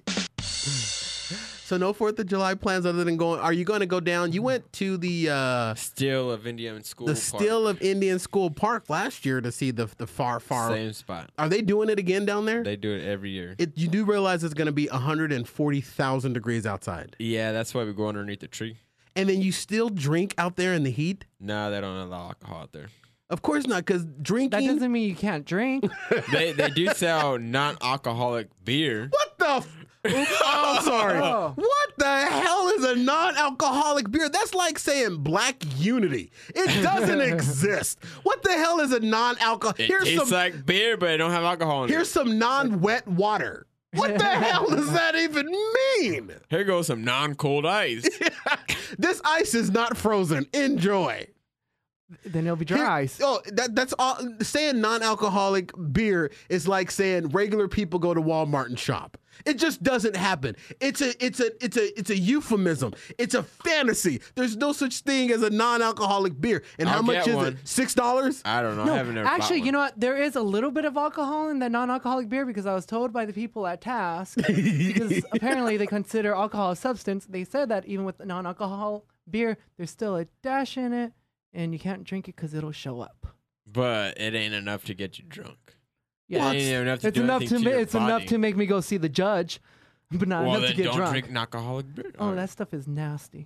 C: So no Fourth of July plans other than going. Are you going to go down? You went to the uh,
D: Still of Indian School
C: the
D: Park.
C: Still of Indian School Park last year to see the the far far.
D: Same spot.
C: Are they doing it again down there?
D: They do it every year.
C: It, you do realize it's going to be one hundred forty thousand degrees outside,
D: Yeah, that's why we go underneath the tree.
C: and then you still drink out there in the heat.
D: No, they don't allow alcohol out there.
C: Of course not, because drinking.
B: That doesn't mean you can't drink.
D: They they do sell non-alcoholic beer.
C: What the? F- oh, I'm sorry.
B: Oh.
C: What the hell is a non-alcoholic beer? That's like saying Black Unity. It doesn't exist. What the hell is a non-alcohol?
D: It
C: Here's
D: tastes
C: some.
D: like beer, but it don't have alcohol in
C: Here's
D: it.
C: some non-wet water. What the hell does that even mean?
D: Here goes some non-cold ice.
C: This ice is not frozen. Enjoy.
B: Then it'll be dry
C: Here-
B: ice.
C: Oh, that, that's all. Saying non-alcoholic beer is like saying regular people go to Walmart and shop. It just doesn't happen. It's a, it's a, it's a, it's a euphemism. It's a fantasy. There's no such thing as a non-alcoholic beer. And how
D: I'll
C: much
D: get
C: is
D: one.
C: it? Six dollars?
D: I don't know.
B: No,
D: I haven't ever bought
B: actually,
D: one.
B: you know what? There is a little bit of alcohol in the non-alcoholic beer because I was told by the people at Task, because apparently they consider alcohol a substance. They said that even with non-alcohol beer, there's still a dash in it, and you can't drink it because it'll show up.
D: But it ain't enough to get you drunk.
B: Yeah,
D: It ain't enough to
B: it's
D: do
B: enough
D: anything
B: to
D: to
B: ma-
D: your
B: it's enough
D: body.
B: to make me go see the judge, but not
D: Well,
B: enough
D: then
B: to get
D: don't
B: drunk.
D: drink non-alcoholic beer.
B: Oh, that stuff is nasty.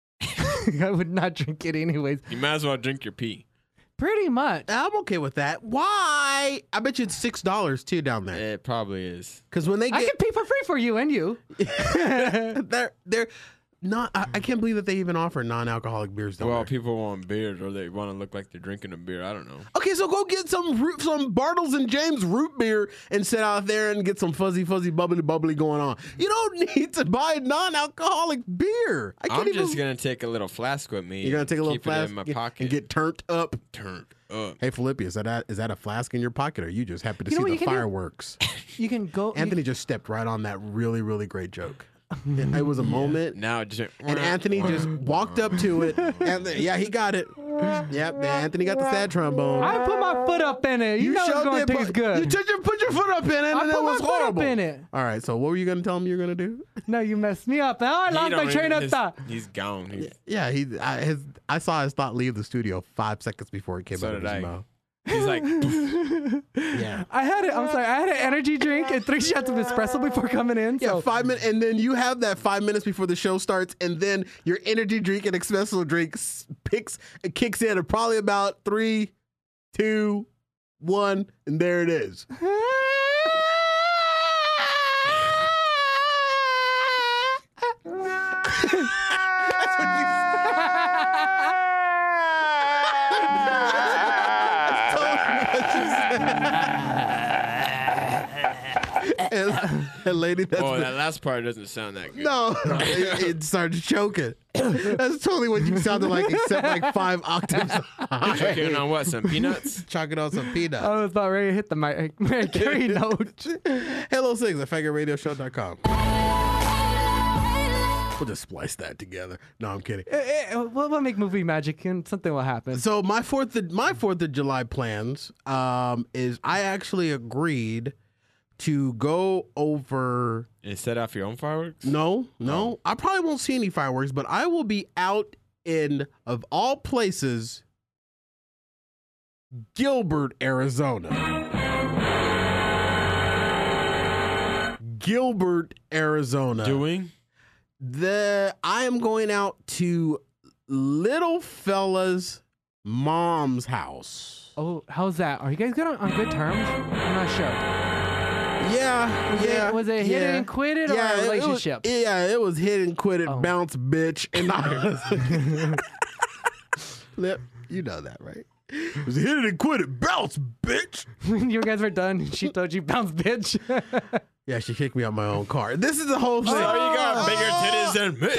B: I would not drink it anyways.
D: You might as well drink your pee.
B: Pretty much.
C: I'm okay with that. Why? I bet you it's six dollars too down there.
D: It probably is.
C: Because when they
B: I
C: get,
B: can pee for free for you and you.
C: they're they're not. I, I can't believe that they even offer non-alcoholic beers down
D: Well,
C: there.
D: people want beers or they want to look like they're drinking a beer. I don't know.
C: Okay, so go get some root, some Bartles and James root beer and sit out there and get some fuzzy, fuzzy, bubbly, bubbly going on. You don't need to buy non-alcoholic beer. I can't
D: I'm
C: even.
D: just gonna take a little flask with me.
C: You're gonna take a little
D: keep
C: flask
D: it in my
C: get-
D: pocket
C: and get turned up.
D: turned up.
C: Hey, Felipe, is that is that a flask in your pocket, or are you just happy to
B: You know
C: see
B: what
C: the
B: you can do?
C: fireworks?
B: You can go.
C: Anthony just stepped right on that really, really great joke. It, it was a moment.
D: Now it just
C: And Anthony just walked up to it. And the- yeah, he got it. Yep, Anthony got the sad trombone.
B: I put my foot up in it. You, know
C: sure
B: it's going to
C: did
B: taste
C: put,
B: good.
C: You took your, put your foot up in it, and
B: I
C: it
B: put my
C: was
B: foot up
C: horrible.
B: in it.
C: All right, so what were you going to tell him you were going to do?
B: No, you messed me up. Now I
D: He
B: lost my
D: don't
B: train
D: even-
B: of
D: his-
B: thought.
D: He's gone. He's,
C: Yeah, he. I, his, I saw his thought leave the studio five seconds before it came
D: So
C: out of
D: did
C: his
D: I.
C: mouth.
D: he's like,
C: Yeah.
B: I had it. I'm sorry. I had an energy drink and three shots of espresso before coming in.
C: Yeah,
B: So
C: five minutes, and then you have that five minutes before the show starts, and then your energy drink and espresso drink s- picks kicks in at probably about three, two, one, and there it is. That's what you and, and lady, that's
D: Oh,
C: the-
D: that last part doesn't sound that good.
C: no, it, it started choking. That's totally what you sounded like, except like five octaves high.
D: Choking on what? Some peanuts?
C: Choking on some peanuts.
B: I was about ready to hit the Mary Mary Carey note.
C: Hello Sings at fat guy radio show dot com. We'll just splice that together. No, I'm kidding.
B: Eh, eh, We'll, we'll make movie magic and something will happen.
C: So my fourth of, my fourth of July plans um, is I actually agreed to go over.
D: And set off your own fireworks?
C: No, no, I probably won't see any fireworks, but I will be out in, of all places, Gilbert, Arizona. Gilbert, Arizona.
D: Doing?
C: The I am going out to little fella's mom's house.
B: Oh, how's that? Are you guys good on, on good terms? I'm not sure.
C: Yeah,
B: Was
C: yeah.
B: it, was it hit
C: yeah.
B: and quit it or
C: yeah,
B: a
C: it- it was-
B: relationship?
C: yeah, it was hit and quit it,
B: Oh.
C: bounce, bitch, and I. Flip, you know that, right? It was hit and quit it, bounce, bitch.
B: You guys were done. She told you bounce, bitch.
C: Yeah, she kicked me out my own car. This is the whole thing.
D: So you got bigger titties than me.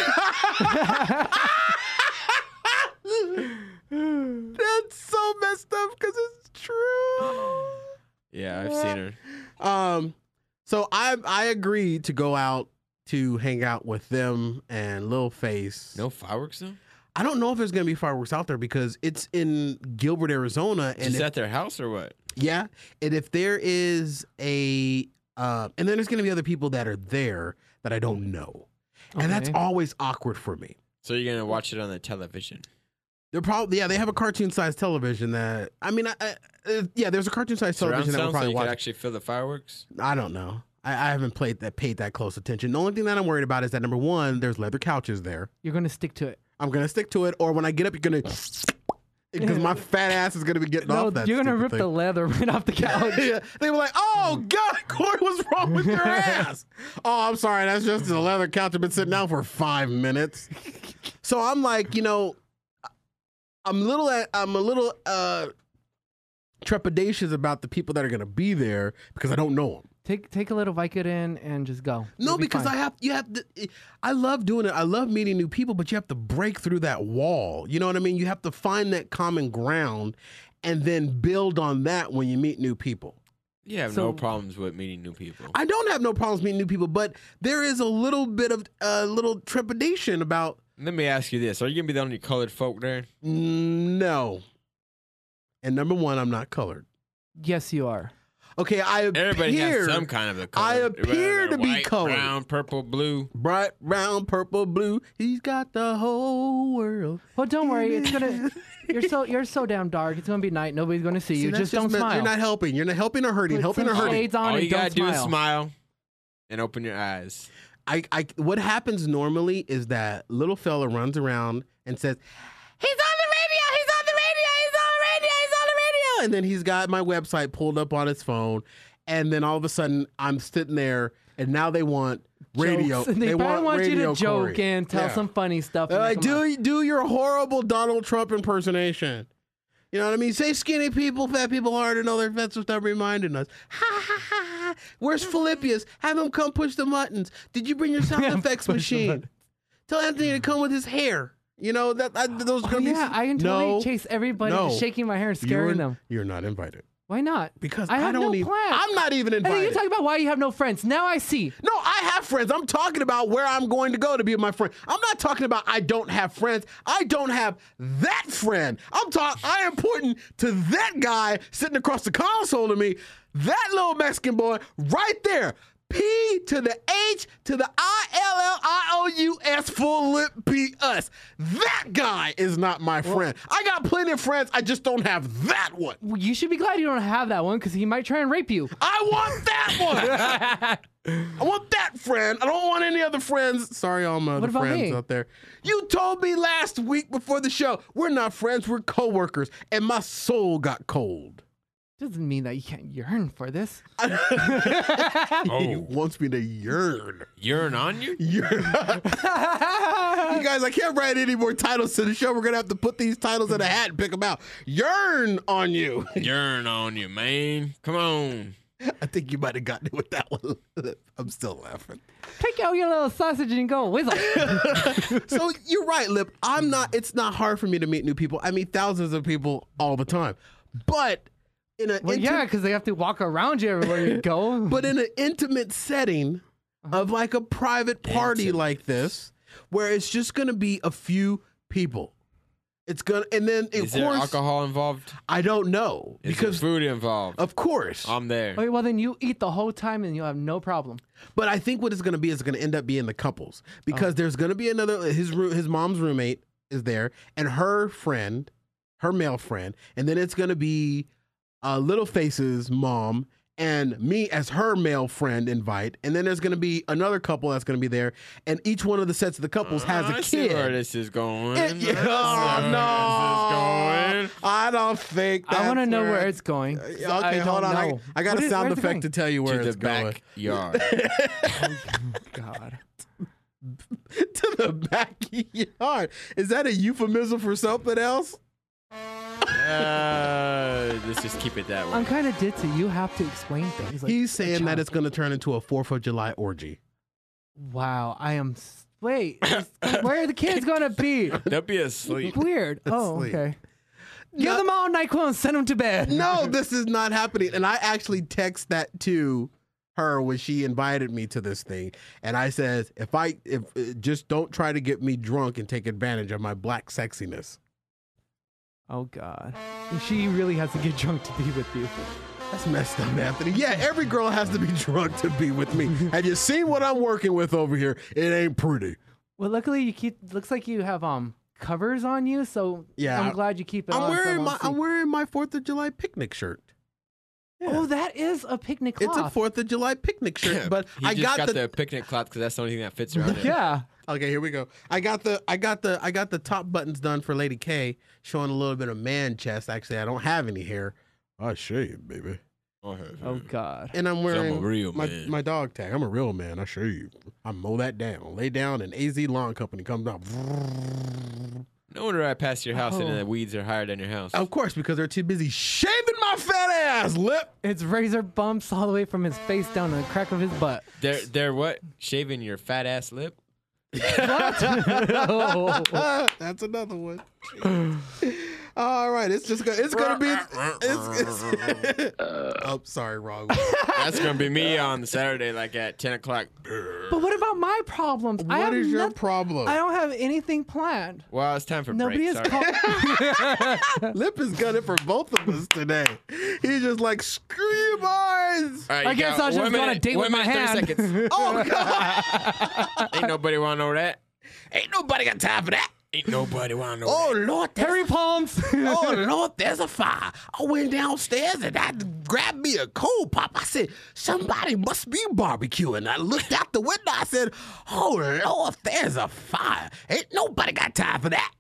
C: That's so messed up because it's true.
D: Yeah, I've seen her.
C: Um, so I I agreed to go out to hang out with them and Lil Face.
D: No fireworks though?
C: I don't know if there's gonna be fireworks out there because it's in Gilbert, Arizona, and
D: Is
C: if-
D: that their house or what?
C: yeah, and if there is a uh, and then there's gonna be other people that are there that I don't know, and that's
B: Okay.
C: always awkward for me.
D: So you're gonna watch it on the television?
C: They're probably yeah they have a cartoon sized television that I mean I, I, uh, yeah there's a cartoon sized
D: Surround
C: television that we'll
D: sound so
C: probably
D: you
C: watch.
D: can actually feel the fireworks?
C: I don't know. I, I haven't played that paid that close attention. The only thing that I'm worried about is that number one, there's leather couches there.
B: You're going to stick to it.
C: I'm gonna stick to it, or when I get up, you're gonna because my fat ass is gonna be getting
B: No,
C: off that.
B: you're going to
C: stupid
B: rip
C: thing.
B: the leather right off the couch.
C: Yeah, they were like, "Oh God, Corey, what's wrong with your ass?" Oh, I'm sorry, that's just the leather couch. I've been sitting down for five minutes. So I'm like, you know, I'm a little, I'm a little uh, trepidatious about the people that are gonna be there because I don't know them.
B: Take take a little Vicodin and just go.
C: No,
B: You'll be
C: because
B: fine.
C: I have you have to. I love doing it. I love meeting new people, but you have to break through that wall. You know what I mean? You have to find that common ground, and then build on that when you meet new people.
D: You have
B: So-
D: no problems with meeting new people.
C: I don't have no problems meeting new people, but there is a little bit of a uh, little trepidation about.
D: Let me ask you this: are you gonna be the only colored folk there?
C: mm, No. And number one, I'm not colored.
B: Yes, you are.
C: Okay, I appear.
D: Everybody has some kind of a color.
C: I appear
D: Whether
C: to be
D: white,
C: colored.
D: brown, purple, blue.
C: Bright brown, purple, blue. He's got the whole world.
B: Well, don't worry. It's gonna. You're so you're so damn dark. It's gonna be night. Nobody's gonna see,
C: See,
B: you.
C: that's
B: Just don't
C: meant-
B: smile.
C: You're not helping. You're not helping or hurting.
B: Put
C: helping or
B: some
C: hurting.
B: shades on
D: All
B: and
D: you
B: don't
D: gotta do
B: smile.
D: is smile and open your eyes.
C: I, I, what happens normally is that little fella runs around and says, "He's on the radio. He's on the radio. He's on the radio. He's on the radio." And then he's got my website pulled up on his phone, and then all of a sudden I'm sitting there, and now they want radio.
B: Jokes. They, probably want, you
C: radio
B: to joke
C: Corey.
B: and tell
C: Yeah.
B: some funny stuff.
C: They're
B: and
C: like,
B: make 'em laugh.
C: do do your horrible Donald Trump impersonation. You know what I mean? Say skinny people, fat people hard, and other offensive stuff reminding us. Ha ha ha ha. Where's Philippius? Have him come push the buttons. Did you bring your sound effects
B: Push the
C: machine?
B: button.
C: Tell Anthony to come with his hair. You know that I, those.
B: Oh,
C: gonna be
B: yeah, I can totally
C: no,
B: chase everybody
C: no.
B: just shaking my hair and scaring
C: you're,
B: them.
C: You're not invited
B: Why not?
C: because
B: I
C: I,
B: have
C: don't
B: no
C: even.
B: plan.
C: I'm not even
B: And then
C: invited.
B: you talk about why you have no friends. Now I see.
C: No, I have friends. I'm talking about where I'm going to go to be with my friend. I'm not talking about I don't have friends. I don't have that friend. I'm talking. I am pointing to that guy sitting across the console to me. That little Mexican boy right there. P to the H to the I L L I O U S full lip P us. That guy is not my friend. I got plenty of friends. I just don't have that one.
B: Well, you should be glad you don't have that one because he might try and rape you.
C: I want that one. I want that friend. I don't want any other friends. Sorry, all my other
B: What about
C: friends
B: me?
C: out there. You told me last week before the show, we're not friends, we're coworkers, and my soul got cold.
B: Doesn't mean that you can't yearn for this.
C: He
D: Oh,
C: wants me to yearn.
D: yearn on you?
C: Yearn. You guys, I can't write any more titles to the show. We're going to have to put these titles in a hat and pick them out. Yearn on you.
D: Yearn on you, man. Come on.
C: I think you might have gotten it with that one. I'm still laughing.
B: Take out your little sausage and go whizzle.
C: So you're right, Lip. I'm not, it's not hard for me to meet new people. I meet thousands of people all the time. But in a
B: Well,
C: inti-
B: yeah, because they have to walk around you everywhere you go.
C: but in an intimate setting of like a private party
D: Intimate.
C: like this, where it's just going to be a few people. It's gonna, and then
D: Is
C: of
D: there
C: course,
D: alcohol involved?
C: I don't know
D: Is
C: because
D: there food involved?
C: of course,
D: I'm there.
B: Okay, well then you eat the whole time and you'll have no problem.
C: but I think what it's going to be is going to end up being the couples because there's going to be another his roo- his mom's roommate is there and her friend, her male friend, and then it's going to be uh, Littleface's mom and me as her male friend invite, and then there's going to be another couple that's going to be there, and each one of the sets of the couples has
D: I
C: a
D: see where
C: kid.
D: this is going.
C: It- yeah,
D: I see
C: oh,
D: where
C: no,
D: this is going.
C: I don't think.
B: I want to
C: that's
B: know where
C: I-
B: it's going.
C: Okay,
B: I
C: hold
B: don't
C: on. I,
B: know.
C: I got
B: What
C: a
B: is-
C: sound
B: where's it
C: effect
B: going?
C: to tell you where
D: To
C: it's
D: the
C: going.
D: backyard.
B: God.
C: To the backyard. Is that a euphemism for something else?
D: Uh, let's just keep it that way.
B: I'm kind of ditzy. You have to explain things. Like
C: He's
B: a
C: saying that
B: child.
C: it's going to turn into a Fourth of July orgy.
B: Wow, I am. s- Wait, is- where are the kids gonna be?
D: They'll be asleep.
B: Weird. Oh,
C: Asleep.
B: okay. Give
C: No-
B: them all NyQuil and send them to bed.
C: No, this is not happening. And I actually text that to her when she invited me to this thing, and I says, if I if uh, just don't try to get me drunk and take advantage of my black sexiness.
B: Oh God. She really has to get drunk to be with you.
C: That's messed up, Anthony. Yeah, every girl has to be drunk to be with me. Have you seen what I'm working with over here? It ain't pretty.
B: Well, luckily you keep. Looks like you have um covers on you, so
C: Yeah,
B: I'm glad you keep it
C: I'm
B: on. so I
C: wearing
B: won't
C: my
B: see.
C: I'm wearing my Fourth of July picnic shirt.
B: Oh, that is a picnic cloth.
C: It's a Fourth of July picnic shirt, but
D: He
C: I
D: just
C: got,
D: got,
C: the,
D: the picnic cloth because that's the only thing that fits around him.
B: Yeah.
C: Okay, here we go. I got the I got the I got the top buttons done for Lady K, showing a little bit of man chest. Actually, I don't have any hair. I shave, baby.
B: Oh God.
C: And I'm
D: I'm
C: wearing
D: a real
C: my,
D: man.
C: my dog tag. I'm a real man. I shave. I mow that down. Lay down, and A Z Lawn Company comes out.
D: No wonder I passed your house and
B: Oh.
D: the weeds are higher than your house.
C: Of course, because they're too busy shaving my fat ass lip.
B: It's razor bumps all the way from his face down to the crack of his butt.
D: They're they're what? Shaving your fat ass lip?
B: Oh.
C: That's another one. All right, it's just gonna it's gonna be. It's, it's, oh, sorry, wrong one.
D: That's gonna be me on Saturday, like at ten o'clock.
B: But what about my problems? I
C: What
B: have
C: is your
B: noth-
C: problem?
B: I don't have anything planned.
D: Well, it's time for
B: Nobody
D: break.
B: has
D: Sorry.
B: called.
C: Lip is gunning for both of us today. He's just like, screw you boys.
D: All right,
B: I
D: you
B: guess
D: got
B: I'll just
D: one
B: go on a
D: minute-
B: date
D: one
B: with my
D: minute, thirty
B: hand.
D: seconds.
C: Oh, God.
D: Ain't nobody want to know that.
C: Ain't nobody got time for that.
D: Ain't nobody want to know
C: Oh, Lord. there's-
B: Terry Palms.
C: Oh, Lord, there's a fire. I went downstairs and I grabbed me a cold pop. I said, somebody must be barbecuing. I looked out the window. I said, oh, Lord, there's a fire. Ain't nobody got time for that.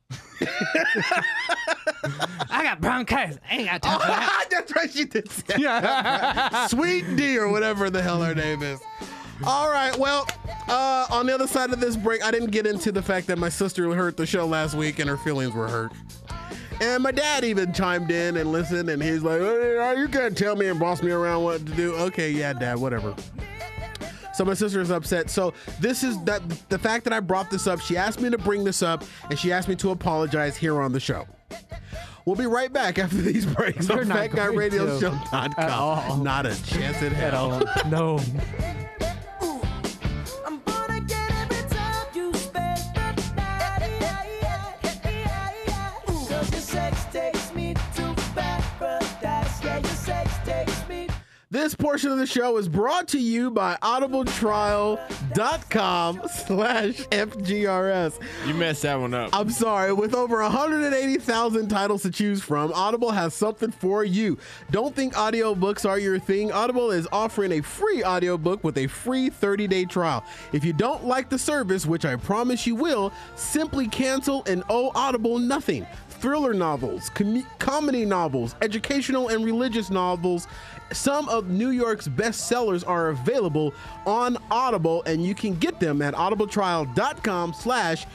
B: I got bronchitis. I ain't got time for that.
C: That's right, she did say that. Sweet D or whatever the hell her name is. All right, well, uh, on the other side of this break, I didn't get into the fact that my sister heard the show last week and her feelings were hurt. And my dad even chimed in and listened, and he's like, "Oh, you can't tell me and boss me around what to do." Okay, yeah, Dad, whatever. So my sister is upset. So this is that the fact that I brought this up. She asked me to bring this up, and she asked me to apologize here on the show. We'll be right back after these breaks
B: You're
C: on
B: not
C: fat guy
B: going
C: radio
B: to.
C: show dot
B: At all.
C: com. Not a chance in
B: At
C: hell.
B: all. No.
G: I'm gonna get every time you spend the night. Cause your sex takes me to paradise. Yeah, your sex takes me.
C: This This portion of the show is brought to you by audibletrial.com slash FGRS.
D: You messed that one up.
C: I'm sorry. With over one hundred eighty thousand titles to choose from, Audible has something for you. Don't think audiobooks are your thing. Audible is offering a free audiobook with a free thirty-day trial. If you don't like the service, which I promise you will, simply cancel and owe Audible nothing. Thriller novels, com- comedy novels, educational and religious novels. Some of New York's best sellers are available on Audible, and you can get them at audibletrial.com slash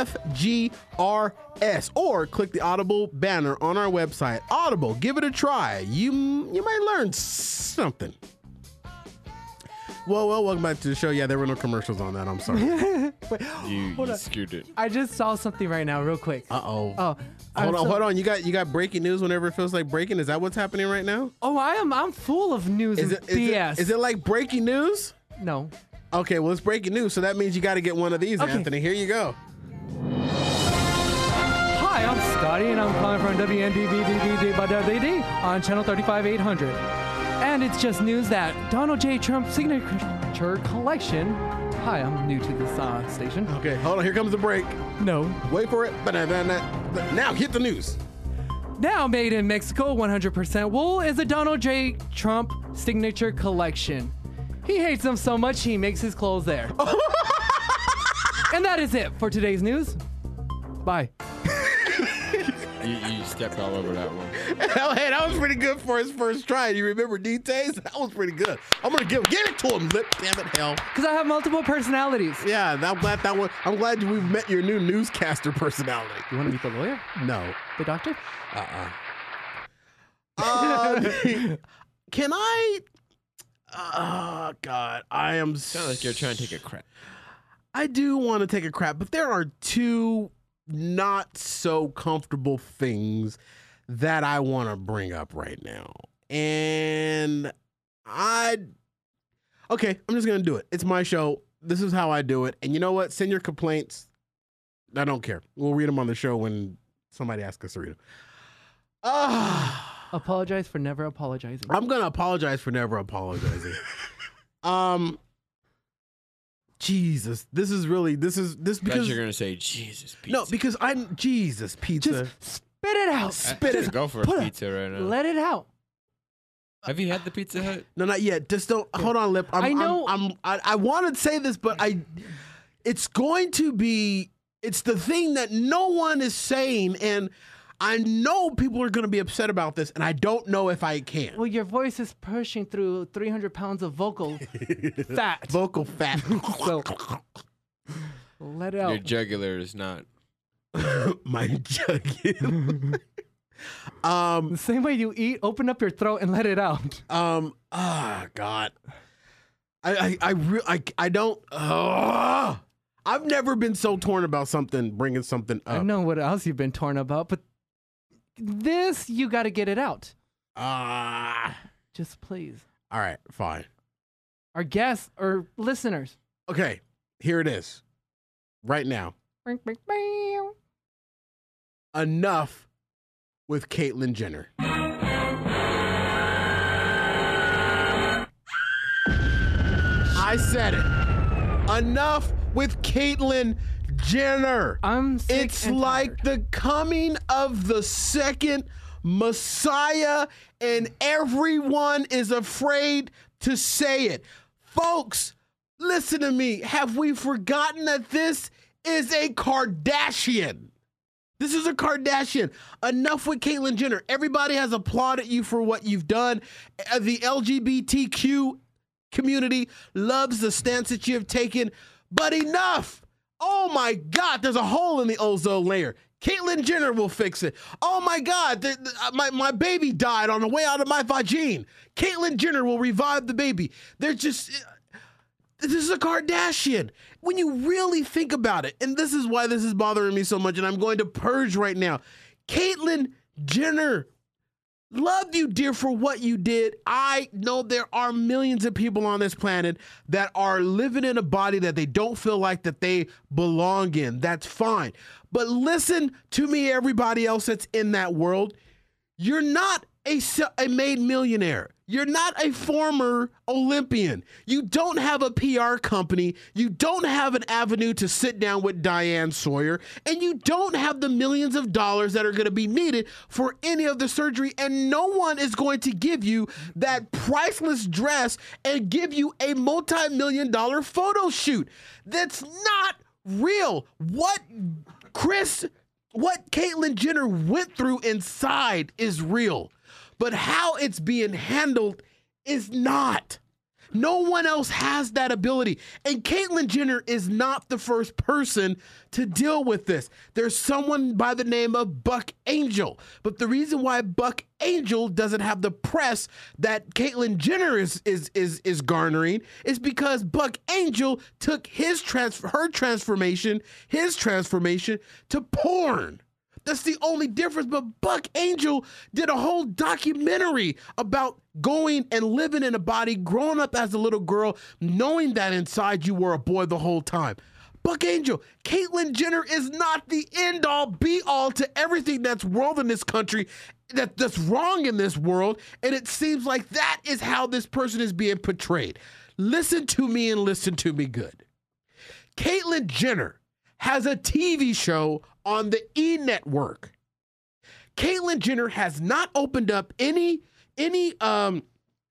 C: FGRS or click the Audible banner on our website. Audible, give it a try. You, you might learn something. Well, well, welcome back to the show. Yeah, there were no commercials on that. I'm sorry.
B: Wait,
D: You,
B: hold
D: you
B: on.
D: screwed it.
B: I just saw something right now, real quick.
C: Uh-oh.
B: Oh, I'm
C: Hold on,
B: so-
C: hold on. You got you got breaking news whenever it feels like breaking. Is that what's happening right now?
B: Oh, I am. I'm full of news
C: Is
B: and
C: it, is
B: B
C: it,
B: S.
C: is it like breaking news?
B: No.
C: Okay, well, it's breaking news, so that means you got to get one of these,
B: Okay.
C: Anthony. Here you go.
B: Hi, I'm Scotty, and I'm calling from W N D B D D D on channel thirty-five eight hundred. And it's just news that Donald J. Trump's signature collection. Hi, I'm new to this uh, station.
C: Okay, hold on. Here comes the break.
B: No.
C: Wait for it. Ba-da-da-da. Now, hit the news.
B: Now made in Mexico, one hundred percent wool, is a Donald J. Trump signature collection. He hates them so much, he makes his clothes there. And that is it for today's news. Bye.
D: You, you stepped all over that one.
C: Oh, hey, that was pretty good for his first try. You remember details? That was pretty good. I'm gonna give give it to him. Lip, damn it, hell.
B: Because I have multiple personalities.
C: Yeah, I'm glad that one. I'm glad we've met your new newscaster personality.
B: You want to meet the lawyer?
C: No.
B: The doctor?
C: Uh-uh. Uh, can I? Oh God, I am.
D: Sounds like you're trying to take a crap.
C: I do want to take a crap, but there are two not so comfortable things that I want to bring up right now. And I, okay, I'm just going to do it. It's my show. This is how I do it. And you know what? Send your complaints. I don't care. We'll read them on the show when somebody asks us to read them. Ah.
B: Apologize for never apologizing.
C: I'm going to apologize for never apologizing. um, Jesus, this is really, this is, this
D: Thought
C: because
D: you're gonna say Jesus pizza.
C: No, because I'm Jesus pizza.
B: Just spit it out.
C: Spit it.
D: Go for a
B: Put it-
D: pizza right now.
B: Let it out.
D: Have you had the Pizza Hut?
C: No, not yet. Just don't. Hold on, Lip. I'm,
B: I know-
C: I'm. I'm I, I want to say this, but I. It's going to be. It's the thing that no one is saying, and I know people are going to be upset about this, and I don't know if I can.
B: Well, your voice is pushing through three hundred pounds of vocal fat.
C: Vocal fat.
B: So, let it
D: Your
B: out.
D: jugular is not.
C: My jugular. um.
B: The same way you eat, open up your throat and let it out.
C: Um. Ah, God. I. I. I. Re- I. I don't. Uh, I've never been so torn about something, bringing something
B: I
C: up.
B: know what else you've been torn about, but this, you got to get it out.
C: Ah.
B: Just please.
C: All right. Fine.
B: Our guests or listeners.
C: Okay. Here it is. Right now. Enough with Caitlyn Jenner. I said it. Enough with Caitlyn Jenner.
B: I'm sick
C: It's
B: and
C: like the coming of the second Messiah, and everyone is afraid to say it. Folks, listen to me. Have we forgotten that this is a Kardashian? This is a Kardashian. Enough with Caitlyn Jenner. Everybody has applauded you for what you've done. Uh, The L G B T Q community loves the stance that you have taken, but enough. Oh my God, there's a hole in the ozone layer. Caitlyn Jenner will fix it. Oh my God, the, the, uh, my, my baby died on the way out of my vagine. Caitlyn Jenner will revive the baby. They're just, uh, this is a Kardashian. When you really think about it, and this is why this is bothering me so much, and I'm going to purge right now. Caitlyn Jenner, love you, dear, for what you did. I know there are millions of people on this planet that are living in a body that they don't feel like that they belong in. That's fine. But listen to me, everybody else that's in that world. You're not a, se- a made millionaire. You're not a former Olympian. You don't have a P R company. You don't have an avenue to sit down with Diane Sawyer. And you don't have the millions of dollars that are going to be needed for any of the surgery. And no one is going to give you that priceless dress and give you a multi-million dollar photo shoot. That's not real. What Chris, what Caitlyn Jenner went through inside is real. But how it's being handled is not. No one else has that ability. And Caitlyn Jenner is not the first person to deal with this. There's someone by the name of Buck Angel. But the reason why Buck Angel doesn't have the press that Caitlyn Jenner is is is is garnering is because Buck Angel took his trans her transformation, his transformation to porn. That's the only difference. But Buck Angel did a whole documentary about going and living in a body, growing up as a little girl, knowing that inside you were a boy the whole time. Buck Angel, Caitlyn Jenner is not the end all be all to everything that's wrong in this country, that, that's wrong in this world. And it seems like that is how this person is being portrayed. Listen to me and listen to me good. Caitlyn Jenner has a T V show on the E! Network. Caitlyn Jenner has not opened up any any um,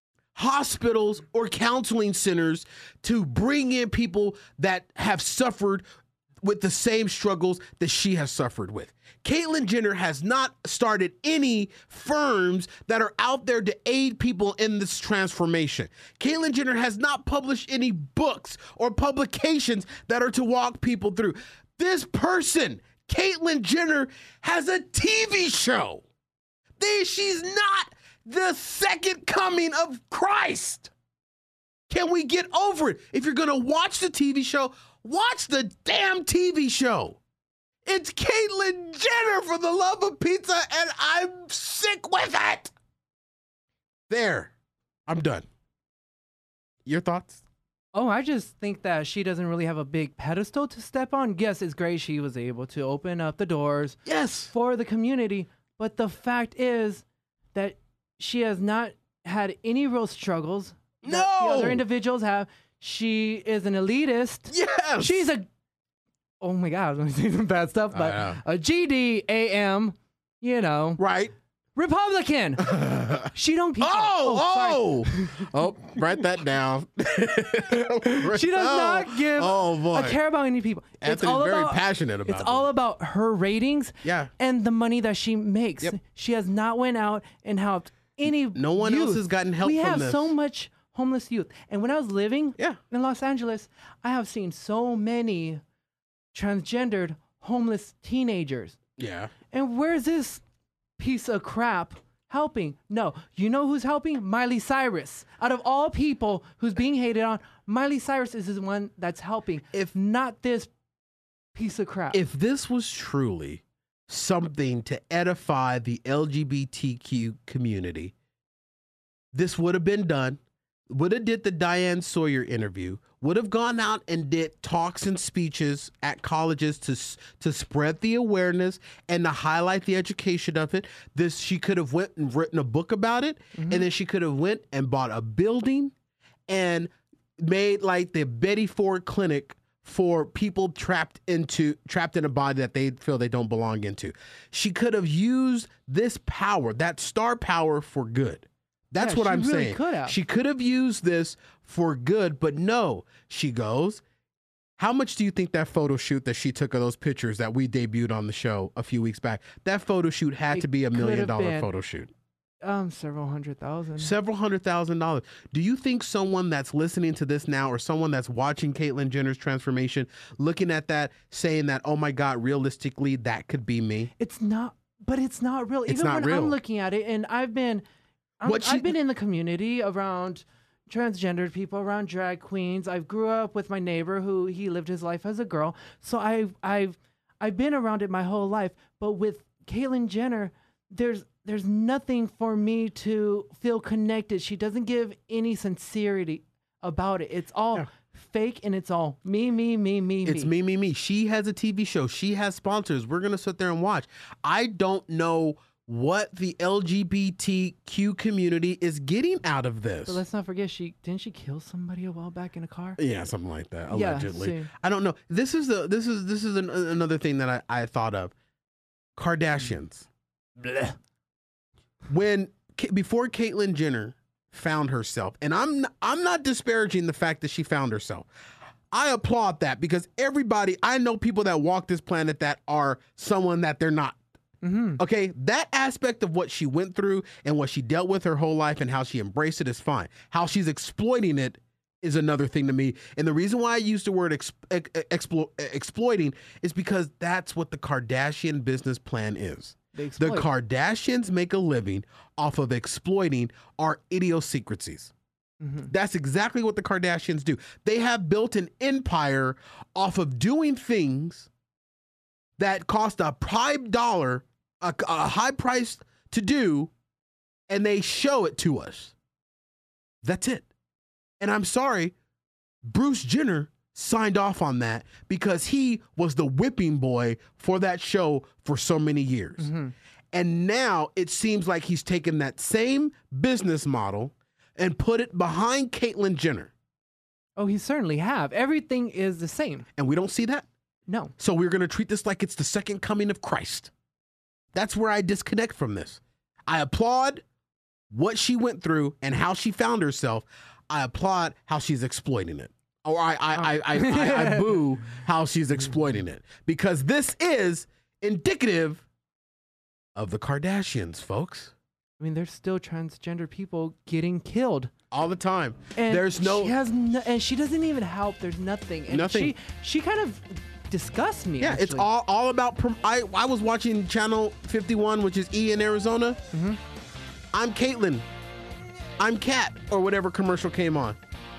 C: hospitals or counseling centers to bring in people that have suffered with the same struggles that she has suffered with. Caitlyn Jenner has not started any firms that are out there to aid people in this transformation. Caitlyn Jenner has not published any books or publications that are to walk people through. This person, Caitlyn Jenner, has a T V show. They, she's not the second coming of Christ. Can we get over it? If you're going to watch the T V show, watch the damn T V show. It's Caitlyn Jenner, for the love of pizza, and I'm sick with it. There. I'm done. Your thoughts?
B: Oh, I just think that she doesn't really have a big pedestal to step on. Yes, it's great she was able to open up the doors
C: yes.
B: for the community. But the fact is that she has not had any real struggles.
C: No.
B: That the other individuals have. She is an elitist.
C: Yes.
B: She's a, oh my God, I was going to say some bad stuff, but
C: uh,
B: a G D A M, you know.
C: Right.
B: Republican. She don't. People.
C: Oh, oh, oh, oh! Write that down.
B: She does not give
C: oh, boy.
B: a care about any people.
C: Anthony's
B: it's all
C: very
B: about,
C: passionate about
B: It's
C: it.
B: all about her ratings.
C: Yeah.
B: And the money that she makes.
C: Yep.
B: She has not went out and helped any.
C: No one
B: youth.
C: else has gotten help
B: we
C: from
B: have
C: this.
B: so much homeless youth, and when I was living
C: yeah.
B: in Los Angeles, I have seen so many transgendered homeless teenagers.
C: Yeah.
B: And where's this piece of crap helping? No. You know who's helping? Miley Cyrus. Out of all people who's being hated on, Miley Cyrus is the one that's helping. If not this piece of crap.
C: If this was truly something to edify the L G B T Q community, this would have been done. Would have did the Diane Sawyer interview, would have gone out and did talks and speeches at colleges to to spread the awareness and to highlight the education of it. This, she could have went and written a book about it, mm-hmm. and then she could have went and bought a building and made like the Betty Ford Clinic for people trapped into trapped in a body that they feel they don't belong into. She could have used this power, that star power, for good. That's
B: yeah,
C: what
B: she
C: I'm
B: really
C: saying.
B: Could have.
C: She could have used this for good, but no, she goes, how much do you think that photo shoot that she took of those pictures that we debuted on the show a few weeks back, that photo shoot had
B: It
C: to be a
B: could
C: million
B: have
C: dollar
B: been.
C: photo shoot?
B: Um, several hundred thousand.
C: Several hundred thousand dollars. Do you think someone that's listening to this now, or someone that's watching Caitlyn Jenner's transformation, looking at that, saying that, oh my God, realistically, that could be me?
B: It's not, but it's not real.
C: It's
B: Even
C: not
B: when
C: real.
B: I'm looking at it, and I've been, I'm,
C: What she-
B: I've been in the community around transgendered people, around drag queens. I grew up with my neighbor who he lived his life as a girl. So I've I've I've been around it my whole life. But with Caitlyn Jenner, there's there's nothing for me to feel connected. She doesn't give any sincerity about it. It's all fake, and it's all me, me, me, me,
C: It's me, me, me. She has a T V show. She has sponsors. We're going to sit there and watch. I don't know what the L G B T Q community is getting out of this.
B: But let's not forget, she didn't she kill somebody a while back in a car?
C: Yeah, something like that.
B: Yeah,
C: Allegedly,
B: see.
C: I don't know. This is the this is this is an, another thing that I, I thought of. Kardashians.
B: Blech.
C: When before Caitlyn Jenner found herself, and I'm I'm not disparaging the fact that she found herself. I applaud that because everybody I know people that walk this planet that are someone that they're not.
B: Mm-hmm.
C: Okay, that aspect of what she went through and what she dealt with her whole life and how she embraced it is fine. How she's exploiting it is another thing to me. And the reason why I use the word ex- ex- explo- exploiting is because that's what the Kardashian business plan is.
B: They
C: The
B: exploit.
C: Kardashians make a living off of exploiting our idiosyncrasies.
B: Mm-hmm.
C: That's exactly what the Kardashians do. They have built an empire off of doing things that cost a prime dollar, a, a high price to do, and they show it to us. That's it. And I'm sorry, Bruce Jenner signed off on that because he was the whipping boy for that show for so many years.
B: Mm-hmm.
C: And now it seems like he's taken that same business model and put it behind Caitlyn Jenner.
B: Oh, he certainly have. Everything is the same.
C: And we don't see that?
B: No.
C: So we're going to treat this like it's the second coming of Christ. That's where I disconnect from this. I applaud what she went through and how she found herself. I applaud how she's exploiting it. Or I I, I, I, I, I boo how she's exploiting it. Because this is indicative of the Kardashians, folks.
B: I mean, there's still transgender people getting killed
C: all the time.
B: And
C: There's no,
B: she has no, and she doesn't even help. There's nothing. And
C: Nothing.
B: She she kind of disgusts me.
C: yeah, it's
B: actually.
C: all all about. Prom- I I was watching Channel fifty-one, which is E in Arizona.
B: Mm-hmm.
C: I'm Caitlyn. I'm Kat, or whatever commercial came on.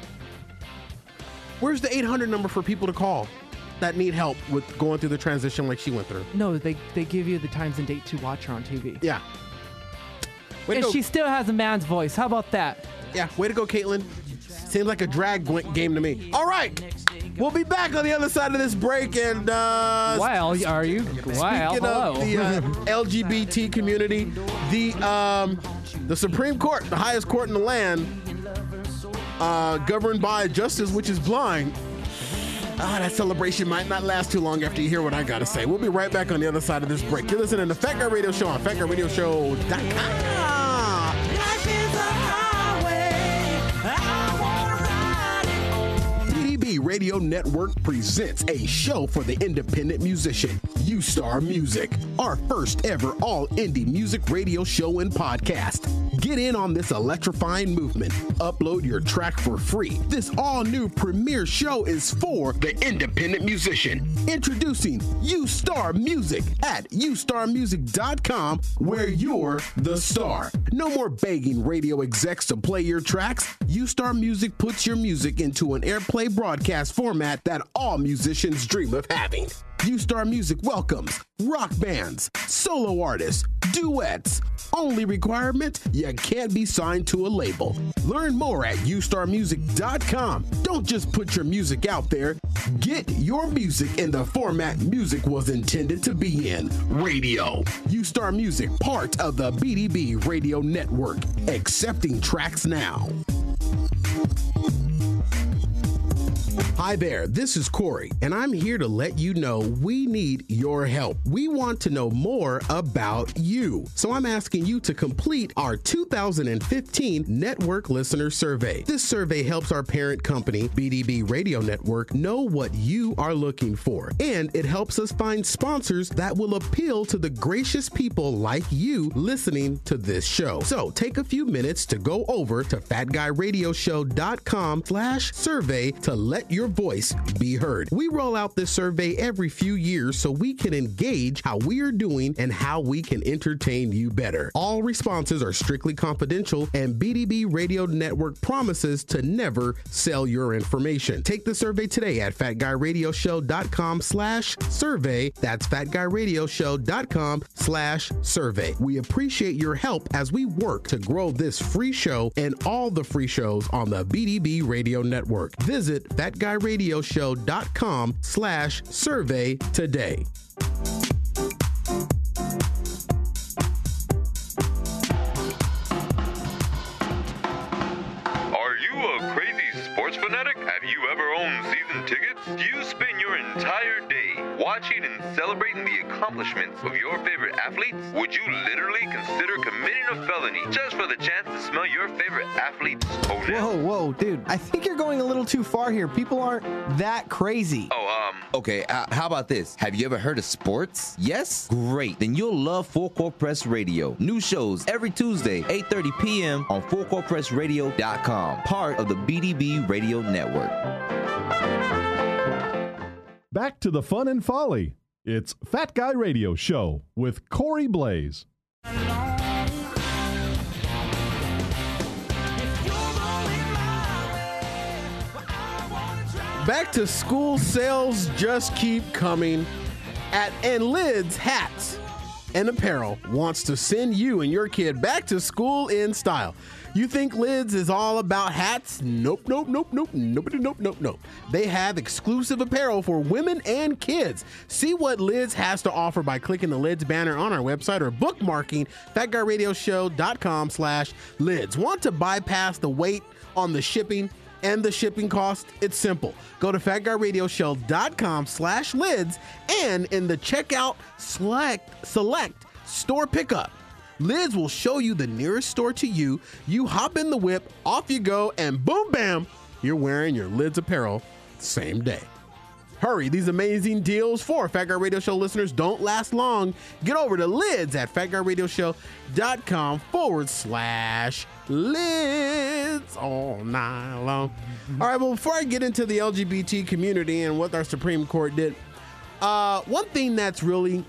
C: Where's the eight hundred number for people to call that need help with going through the transition like she went through?
B: No, they they give you the times and date to watch her on T V.
C: Yeah. Way to
B: And
C: go.
B: she still has a man's voice. How about that?
C: Yeah, way to go, Caitlyn. Seems like a drag g- game to me. All right, we'll be back on the other side of this break. And uh,
B: Wow, are you? Wow,
C: speaking
B: hello.
C: of the uh, L G B T community, the um, the Supreme Court, the highest court in the land, uh, governed by a justice which is blind. Ah, that celebration might not last too long after you hear what I gotta say. We'll be right back on the other side of this break. You're listening to Fat Guy Radio Show on fat guy radio show dot com.
J: Life is a highway. I wanna ride it.
A: B D B Radio Network presents a show for the independent musician, U-Star Music, our first ever all indie music radio show and podcast. Get in on this electrifying movement. Upload your track for free. This all-new premiere show is for the independent musician. Introducing U-Star Music at u star music dot com, where you're the star. No more begging radio execs to play your tracks. U-Star Music puts your music into an airplay broadcast format that all musicians dream of having. U-Star Music welcomes rock bands, solo artists, duets. Only requirement, you can't be signed to a label. Learn more at u star music dot com. Don't just put your music out there. Get your music in the format music was intended to be in, radio. U-Star Music, part of the B D B Radio Network. Accepting tracks now. Hi there, this is Corey, and I'm here to let you know we need your help. We want to know more about you. So I'm asking you to complete our two thousand fifteen Network Listener Survey. This survey helps our parent company, B D B Radio Network, know what you are looking for. And it helps us find sponsors that will appeal to the gracious people like you listening to this show. So take a few minutes to go over to fat guy radio show dot com slash survey to let your voice be heard. We roll out this survey every few years so we can engage how we are doing and how we can entertain you better. All responses are strictly confidential, and B D B Radio Network promises to never sell your information. Take the survey today at fat guy radio show dot com slash survey. That's fat guy radio show dot com slash survey. We appreciate your help as we work to grow this free show and all the free shows on the B D B Radio Network. Visit fat guy radio show dot com slash survey today.
Q: you ever owned season tickets? Do you spend your entire day watching and celebrating the accomplishments of your favorite athletes? Would you literally consider committing a felony just for the chance to smell your favorite athlete's toenails?
R: Whoa, whoa, dude. I think you're going a little too far here. People aren't that crazy.
Q: Oh, um...
S: Okay, uh, how about this? Have you ever heard of sports? Yes? Great. Then you'll love Full Court Press Radio. New shows every Tuesday, eight thirty p.m. on full court press radio dot com, part of the B D B Radio Network.
F: Back to the fun and folly. It's Fat Guy Radio Show with Corey Blaze.
C: Back to school sales just keep coming. At and Lids Hats and Apparel wants to send you and your kid back to school in style. You think Lids is all about hats? Nope, nope, nope, nope, nobody, nope, nope, nope. They have exclusive apparel for women and kids. See what Lids has to offer by clicking the Lids banner on our website or bookmarking fat guy radio show dot com slash lids. Want to bypass the wait on the shipping and the shipping cost? It's simple. Go to fat guy radio show dot com slash lids and in the checkout select select store pickup. Lids will show you the nearest store to you. You hop in the whip, off you go, and boom bam, you're wearing your Lids apparel same day. Hurry, these amazing deals for Fat Guy Radio Show listeners don't last long. Get over to Lids at fat guy radio show dot com forward slash lids all night long. All right, well, before I get into the L G B T community and what our Supreme Court did, uh, one thing that's really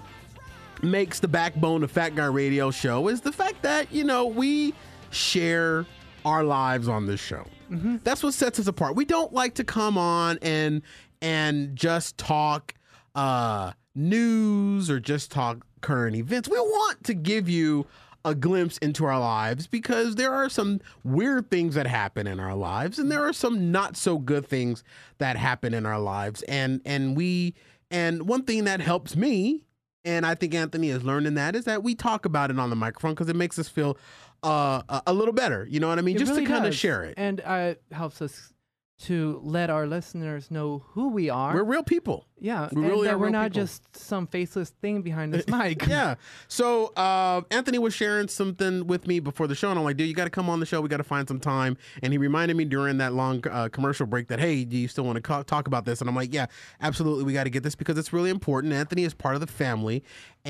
C: makes the backbone of Fat Guy Radio Show is the fact that, you know, we share our lives on this show. Mm-hmm. That's what sets us apart. We don't like to come on and and just talk uh, news or just talk current events. We want to give you a glimpse into our lives because there are some weird things that happen in our lives and there are some not so good things that happen in our lives. And and we and one thing that helps me, and I think Anthony has learned in that, is that we talk about it on the microphone because it makes us feel uh, a, a little better. You know what I mean?
B: It
C: Just
B: really
C: to kind of
B: does.
C: share it.
B: And uh, it helps us to let our listeners know who we are.
C: We're real people.
B: Yeah,
C: We
B: and
C: really
B: that
C: are
B: we're
C: real
B: not
C: people.
B: just some faceless thing behind this mic.
C: Yeah. So uh, Anthony was sharing something with me before the show, and I'm like, dude, you got to come on the show. We got to find some time. And he reminded me during that long uh, commercial break that, hey, do you still want to co- talk about this? And I'm like, yeah, absolutely. We got to get this because it's really important. Anthony is part of the family.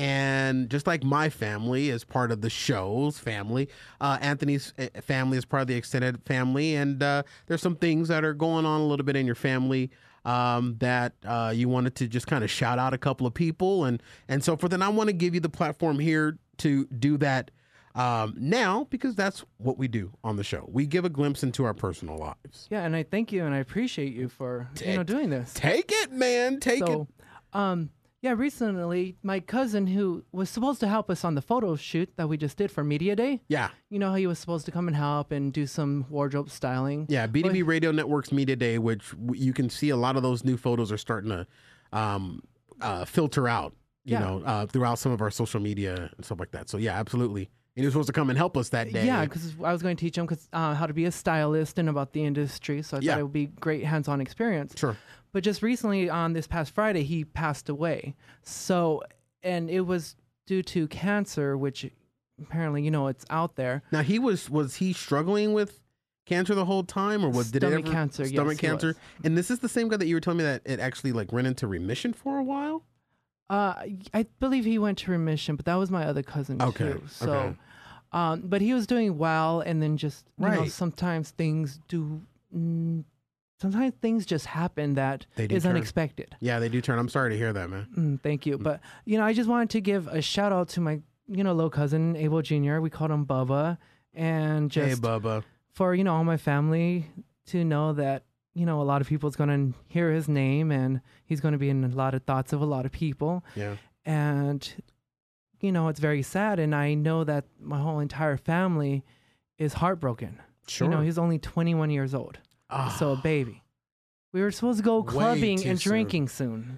C: And just like my family is part of the show's family, uh, Anthony's uh, family is part of the extended family. And uh, there's some things that are going on a little bit in your family um, that uh, you wanted to just kind of shout out a couple of people and, and so forth. And I want to give you the platform here to do that um, now because that's what we do on the show. We give a glimpse into our personal lives.
B: Yeah, and I thank you and I appreciate you for you know doing this.
C: Take it, man. Take
B: so, it. Um, yeah, recently my cousin who was supposed to help us on the photo shoot that we just did for Media Day.
C: Yeah.
B: You know how he was supposed to come and help and do some wardrobe styling.
C: Yeah, B D B
B: Well,
C: Radio Network's Media Day, which w- you can see a lot of those new photos are starting to um, uh, filter out, you
B: Yeah.
C: know, uh, throughout some of our social media and stuff like that. So, yeah, absolutely. And he was supposed to come and help us that day.
B: Yeah, because I was going to teach him 'cause, uh, how to be a stylist and about the industry. So I
C: Yeah.
B: thought it would be great hands-on experience.
C: Sure.
B: But just recently, on this past Friday, he passed away. So, and it was due to cancer, which apparently, you know, it's out there.
C: Now, he was, was he struggling with cancer the whole time or was did it
B: Stomach
C: ever,
B: cancer, yes,
C: Stomach
B: he
C: cancer.
B: was.
C: And this is the same guy that you were telling me that it actually like went into remission for a while?
B: Uh, I believe he went to remission, but that was my other cousin
C: Okay,
B: too. So,
C: okay.
B: um, but he was doing well, and then just you know,
C: Right.
B: sometimes things do. Mm, sometimes things just happen that
C: They do
B: is
C: turn.
B: unexpected.
C: Yeah, they do turn. I'm sorry to hear that, man.
B: Mm, thank you. But, you know, I just wanted to give a shout out to my, you know, little cousin, Abel Junior We called him Bubba. And just
C: Hey, Bubba.
B: for, you know, all my family to know that, you know, a lot of people's going to hear his name and he's going to be in a lot of thoughts of a lot of people.
C: Yeah.
B: And, you know, it's very sad. And I know that my whole entire family is heartbroken.
C: Sure.
B: You know, he's only twenty-one years old.
C: Ah.
B: So a baby. We were supposed to go
C: Way
B: clubbing
C: too
B: and
C: soon.
B: drinking soon.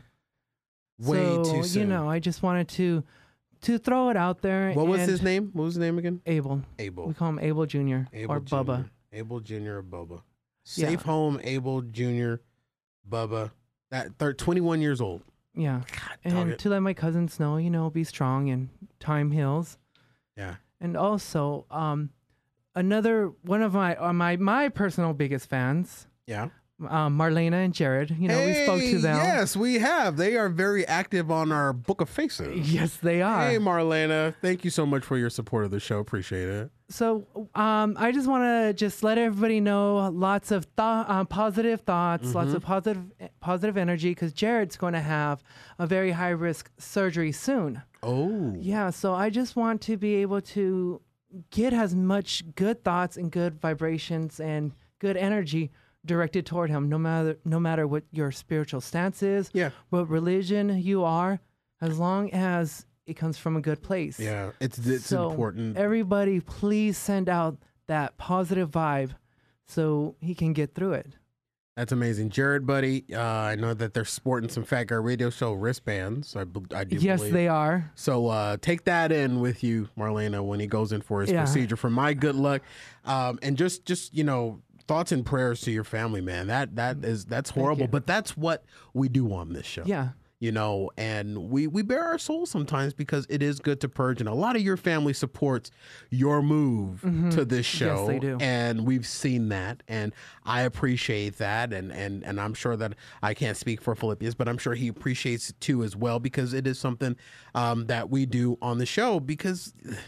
C: Way
B: so,
C: too
B: you
C: soon.
B: know, I just wanted to to throw it out there.
C: What was
B: and
C: his name? What was his name again?
B: Abel.
C: Abel.
B: We call him Abel Junior
C: Abel
B: or Bubba.
C: Junior Abel Junior or Bubba.
B: Yeah.
C: Safe Home Abel Junior Bubba, that third, twenty-one years old.
B: Yeah.
C: dog
B: And
C: it.
B: to let my cousins know, you know, be strong and time heals.
C: Yeah.
B: And also, um, another one of my uh, my my personal biggest fans,
C: Yeah.
B: um, Marlena and Jared. You know, we spoke to
C: Hey,
B: them.
C: Yes, we have. They are very active on our Book of Faces.
B: Yes, they are.
C: Hey, Marlena, thank you so much for your support of the show. Appreciate it.
B: So, um, I just want to just let everybody know lots of thought, uh, positive thoughts, lots
C: Mhm.
B: of positive positive energy, because Jared's going to have a very high risk surgery soon.
C: Oh.
B: Yeah. So I just want to be able to get as much good thoughts and good vibrations and good energy directed toward him, no matter no matter what your spiritual stance is,
C: yeah,
B: what religion you are, as long as it comes from a good place.
C: Yeah, it's it's
B: So
C: important.
B: Everybody, please send out that positive vibe so he can get through it.
C: That's amazing. Jared, buddy, uh, I know that they're sporting some Fat Guy Radio Show wristbands. I, b- I do
B: Yes,
C: believe.
B: they are.
C: So uh, take that in with you, Marlena, when he goes in for his
B: Yeah.
C: procedure. For my good luck, um, and just just you know, thoughts and prayers to your family, man. That that is that's horrible, but that's what we do on this show.
B: Yeah.
C: You know, and we we bare our souls sometimes because it is good to purge, and a lot of your family supports your move
B: Mhm.
C: to this
B: Yes,
C: show.
B: they do.
C: And we've seen that, and I appreciate that, and and and I'm sure that I can't speak for Philippius, but I'm sure he appreciates it too as well, because it is something um, that we do on the show. Because,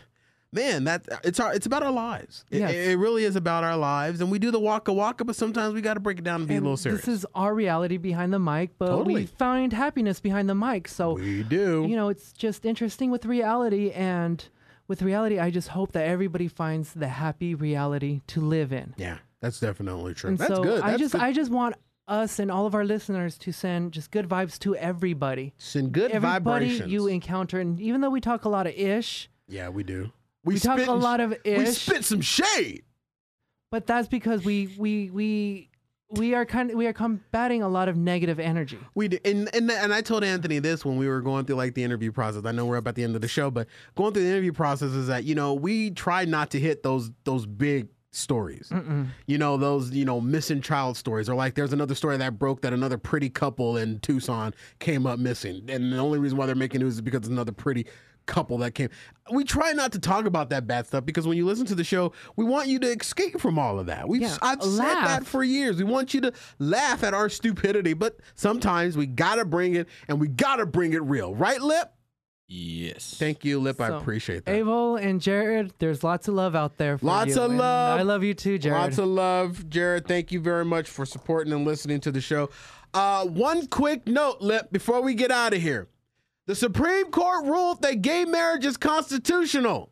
C: man, that it's our it's about our lives. It,
B: Yes.
C: it really is about our lives, and we do the waka waka, but sometimes we got to break it down and be a
B: And
C: little serious.
B: This is our reality behind the mic, but
C: Totally.
B: we find happiness behind the mic. So
C: we do.
B: You know, it's just interesting with reality, and with reality, I just hope that everybody finds the happy reality to live in.
C: Yeah, that's definitely true.
B: And
C: That's
B: so
C: good.
B: I
C: That's
B: just
C: good.
B: I just want us and all of our listeners to send just good vibes to everybody.
C: Send good
B: everybody
C: vibrations.
B: you encounter, and even though we talk a lot of ish,
C: Yeah, we do.
B: we, talk
C: spit
B: a
C: and-
B: lot of ish.
C: We spit some shade.
B: But that's because we we we we are kind of we are combating a lot of negative energy.
C: We do, and, and and I told Anthony this when we were going through like the interview process. I know we're up at the end of the show, but going through the interview process is that, you know, we try not to hit those those big stories.
B: Mm-mm.
C: You know, those, you know, missing child stories, or like there's another story that broke that another pretty couple in Tucson came up missing, and the only reason why they're making news is because it's another pretty couple that came. We try not to talk about that bad stuff, because when you listen to the show, we want you to escape from all of that. We've
B: Yeah,
C: I've said
B: laugh.
C: that for years. We want you to laugh at our stupidity, but sometimes we gotta bring it, and we gotta bring it real, right, Lip?
D: Yes.
C: Thank you, Lip. I
B: So,
C: appreciate that.
B: Abel and Jared, there's lots of love out there for
C: Lots
B: you,
C: of
B: and
C: love.
B: I love you too, Jared.
C: Lots of love, Jared. Thank you very much for supporting and listening to the show. Uh, one quick note, Lip, before we get out of here. The Supreme Court ruled that gay marriage is constitutional.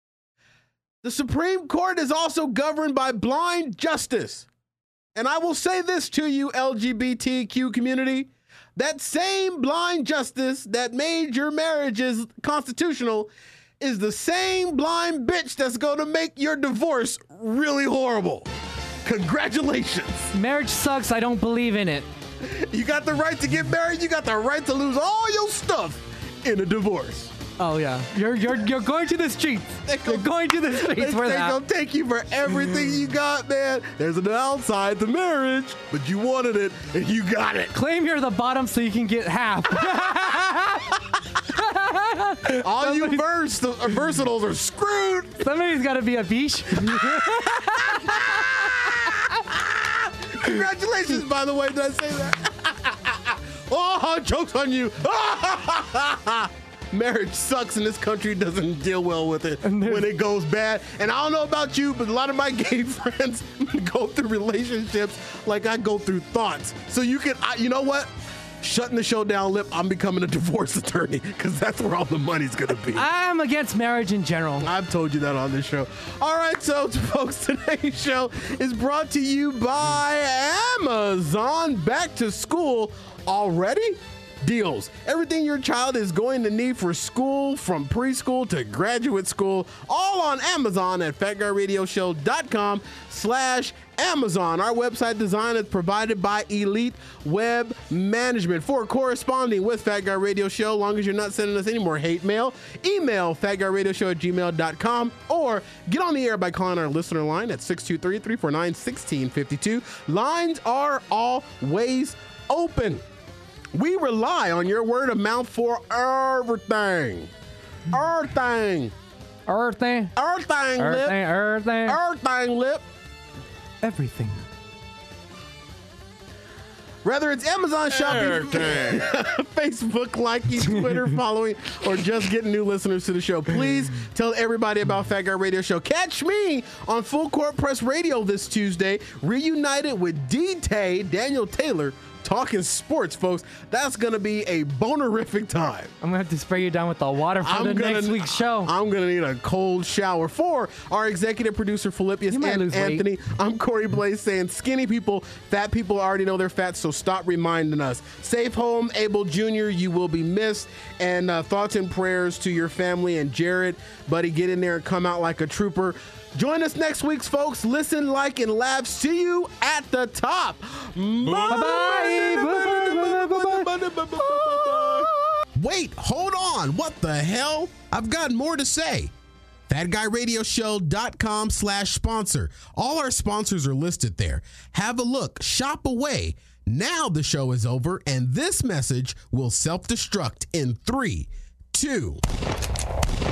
C: The Supreme Court is also governed by blind justice. And I will say this to you, L G B T Q community. That same blind justice that made your marriages constitutional is the same blind bitch that's going to make your divorce really horrible. Congratulations.
B: Marriage sucks. I don't believe in it.
C: You got the right to get married. You got the right to lose all your stuff in a divorce.
B: Oh yeah, you're you're you're going to the streets. You're going to the
C: They,
B: streets for
C: they
B: that.
C: gonna take you for everything you got, man. There's an outside to marriage, but you wanted it and you got it.
B: Claim you're the bottom so you can get half.
C: All you vers- versatiles are screwed.
B: Somebody's got to be a beach.
C: Congratulations, by the way. Did I say that? Oh, joke's on you. Marriage sucks and this country doesn't deal well with it when it goes bad. And I don't know about you, but a lot of my gay friends go through relationships like I go through thoughts. So you can, I, you know what? Shutting the show down, Lip, I'm becoming a divorce attorney, because that's where all the money's going to be.
B: I'm against marriage in general.
C: I've told you that on this show. All right, so folks, today's show is brought to you by Amazon. Back to school already? Deals. Everything your child is going to need for school, from preschool to graduate school, all on Amazon at fat guy radio show dot com slash Amazon. Our website design is provided by Elite Web Management. For corresponding with Fat Guy Radio Show, long as you're not sending us any more hate mail, email fat guy radio show at gmail dot com, or get on the air by calling our listener line at six two three, three four nine, one six five two. Lines are always open. We rely on your word of mouth for everything. Everything.
B: Everything.
C: Everything, Lip.
B: Everything. Everything.
C: Everything, Lip.
B: Everything.
C: Whether it's Amazon shopping, Facebook liking, Twitter following, or just getting new listeners to the show, please tell everybody about Fat Guy Radio Show. Catch me on Full Court Press Radio this Tuesday, reunited with D-Tay, Daniel Taylor, talking sports, folks. That's going to be a bonerific time.
B: I'm going to have to spray you down with the water for
C: I'm
B: the
C: gonna,
B: next week's show.
C: I'm going to need a cold shower. For our executive producer, Philippius
B: You might
C: and
B: lose weight.
C: Anthony, I'm Corey Blaze saying skinny people, fat people already know they're fat, so stop reminding us. Safe home, Abel Junior, you will be missed. And uh, thoughts and prayers to your family and Jared. Buddy, get in there and come out like a trooper. Join us next week, folks. Listen, like, and laugh. See you at the top.
A: Wait, hold on. What the hell? I've got more to say. Fat Guy Radio Show dot com slash sponsor. All our sponsors are listed there. Have a look. Shop away. Now the show is over, and this message will self-destruct in three, two.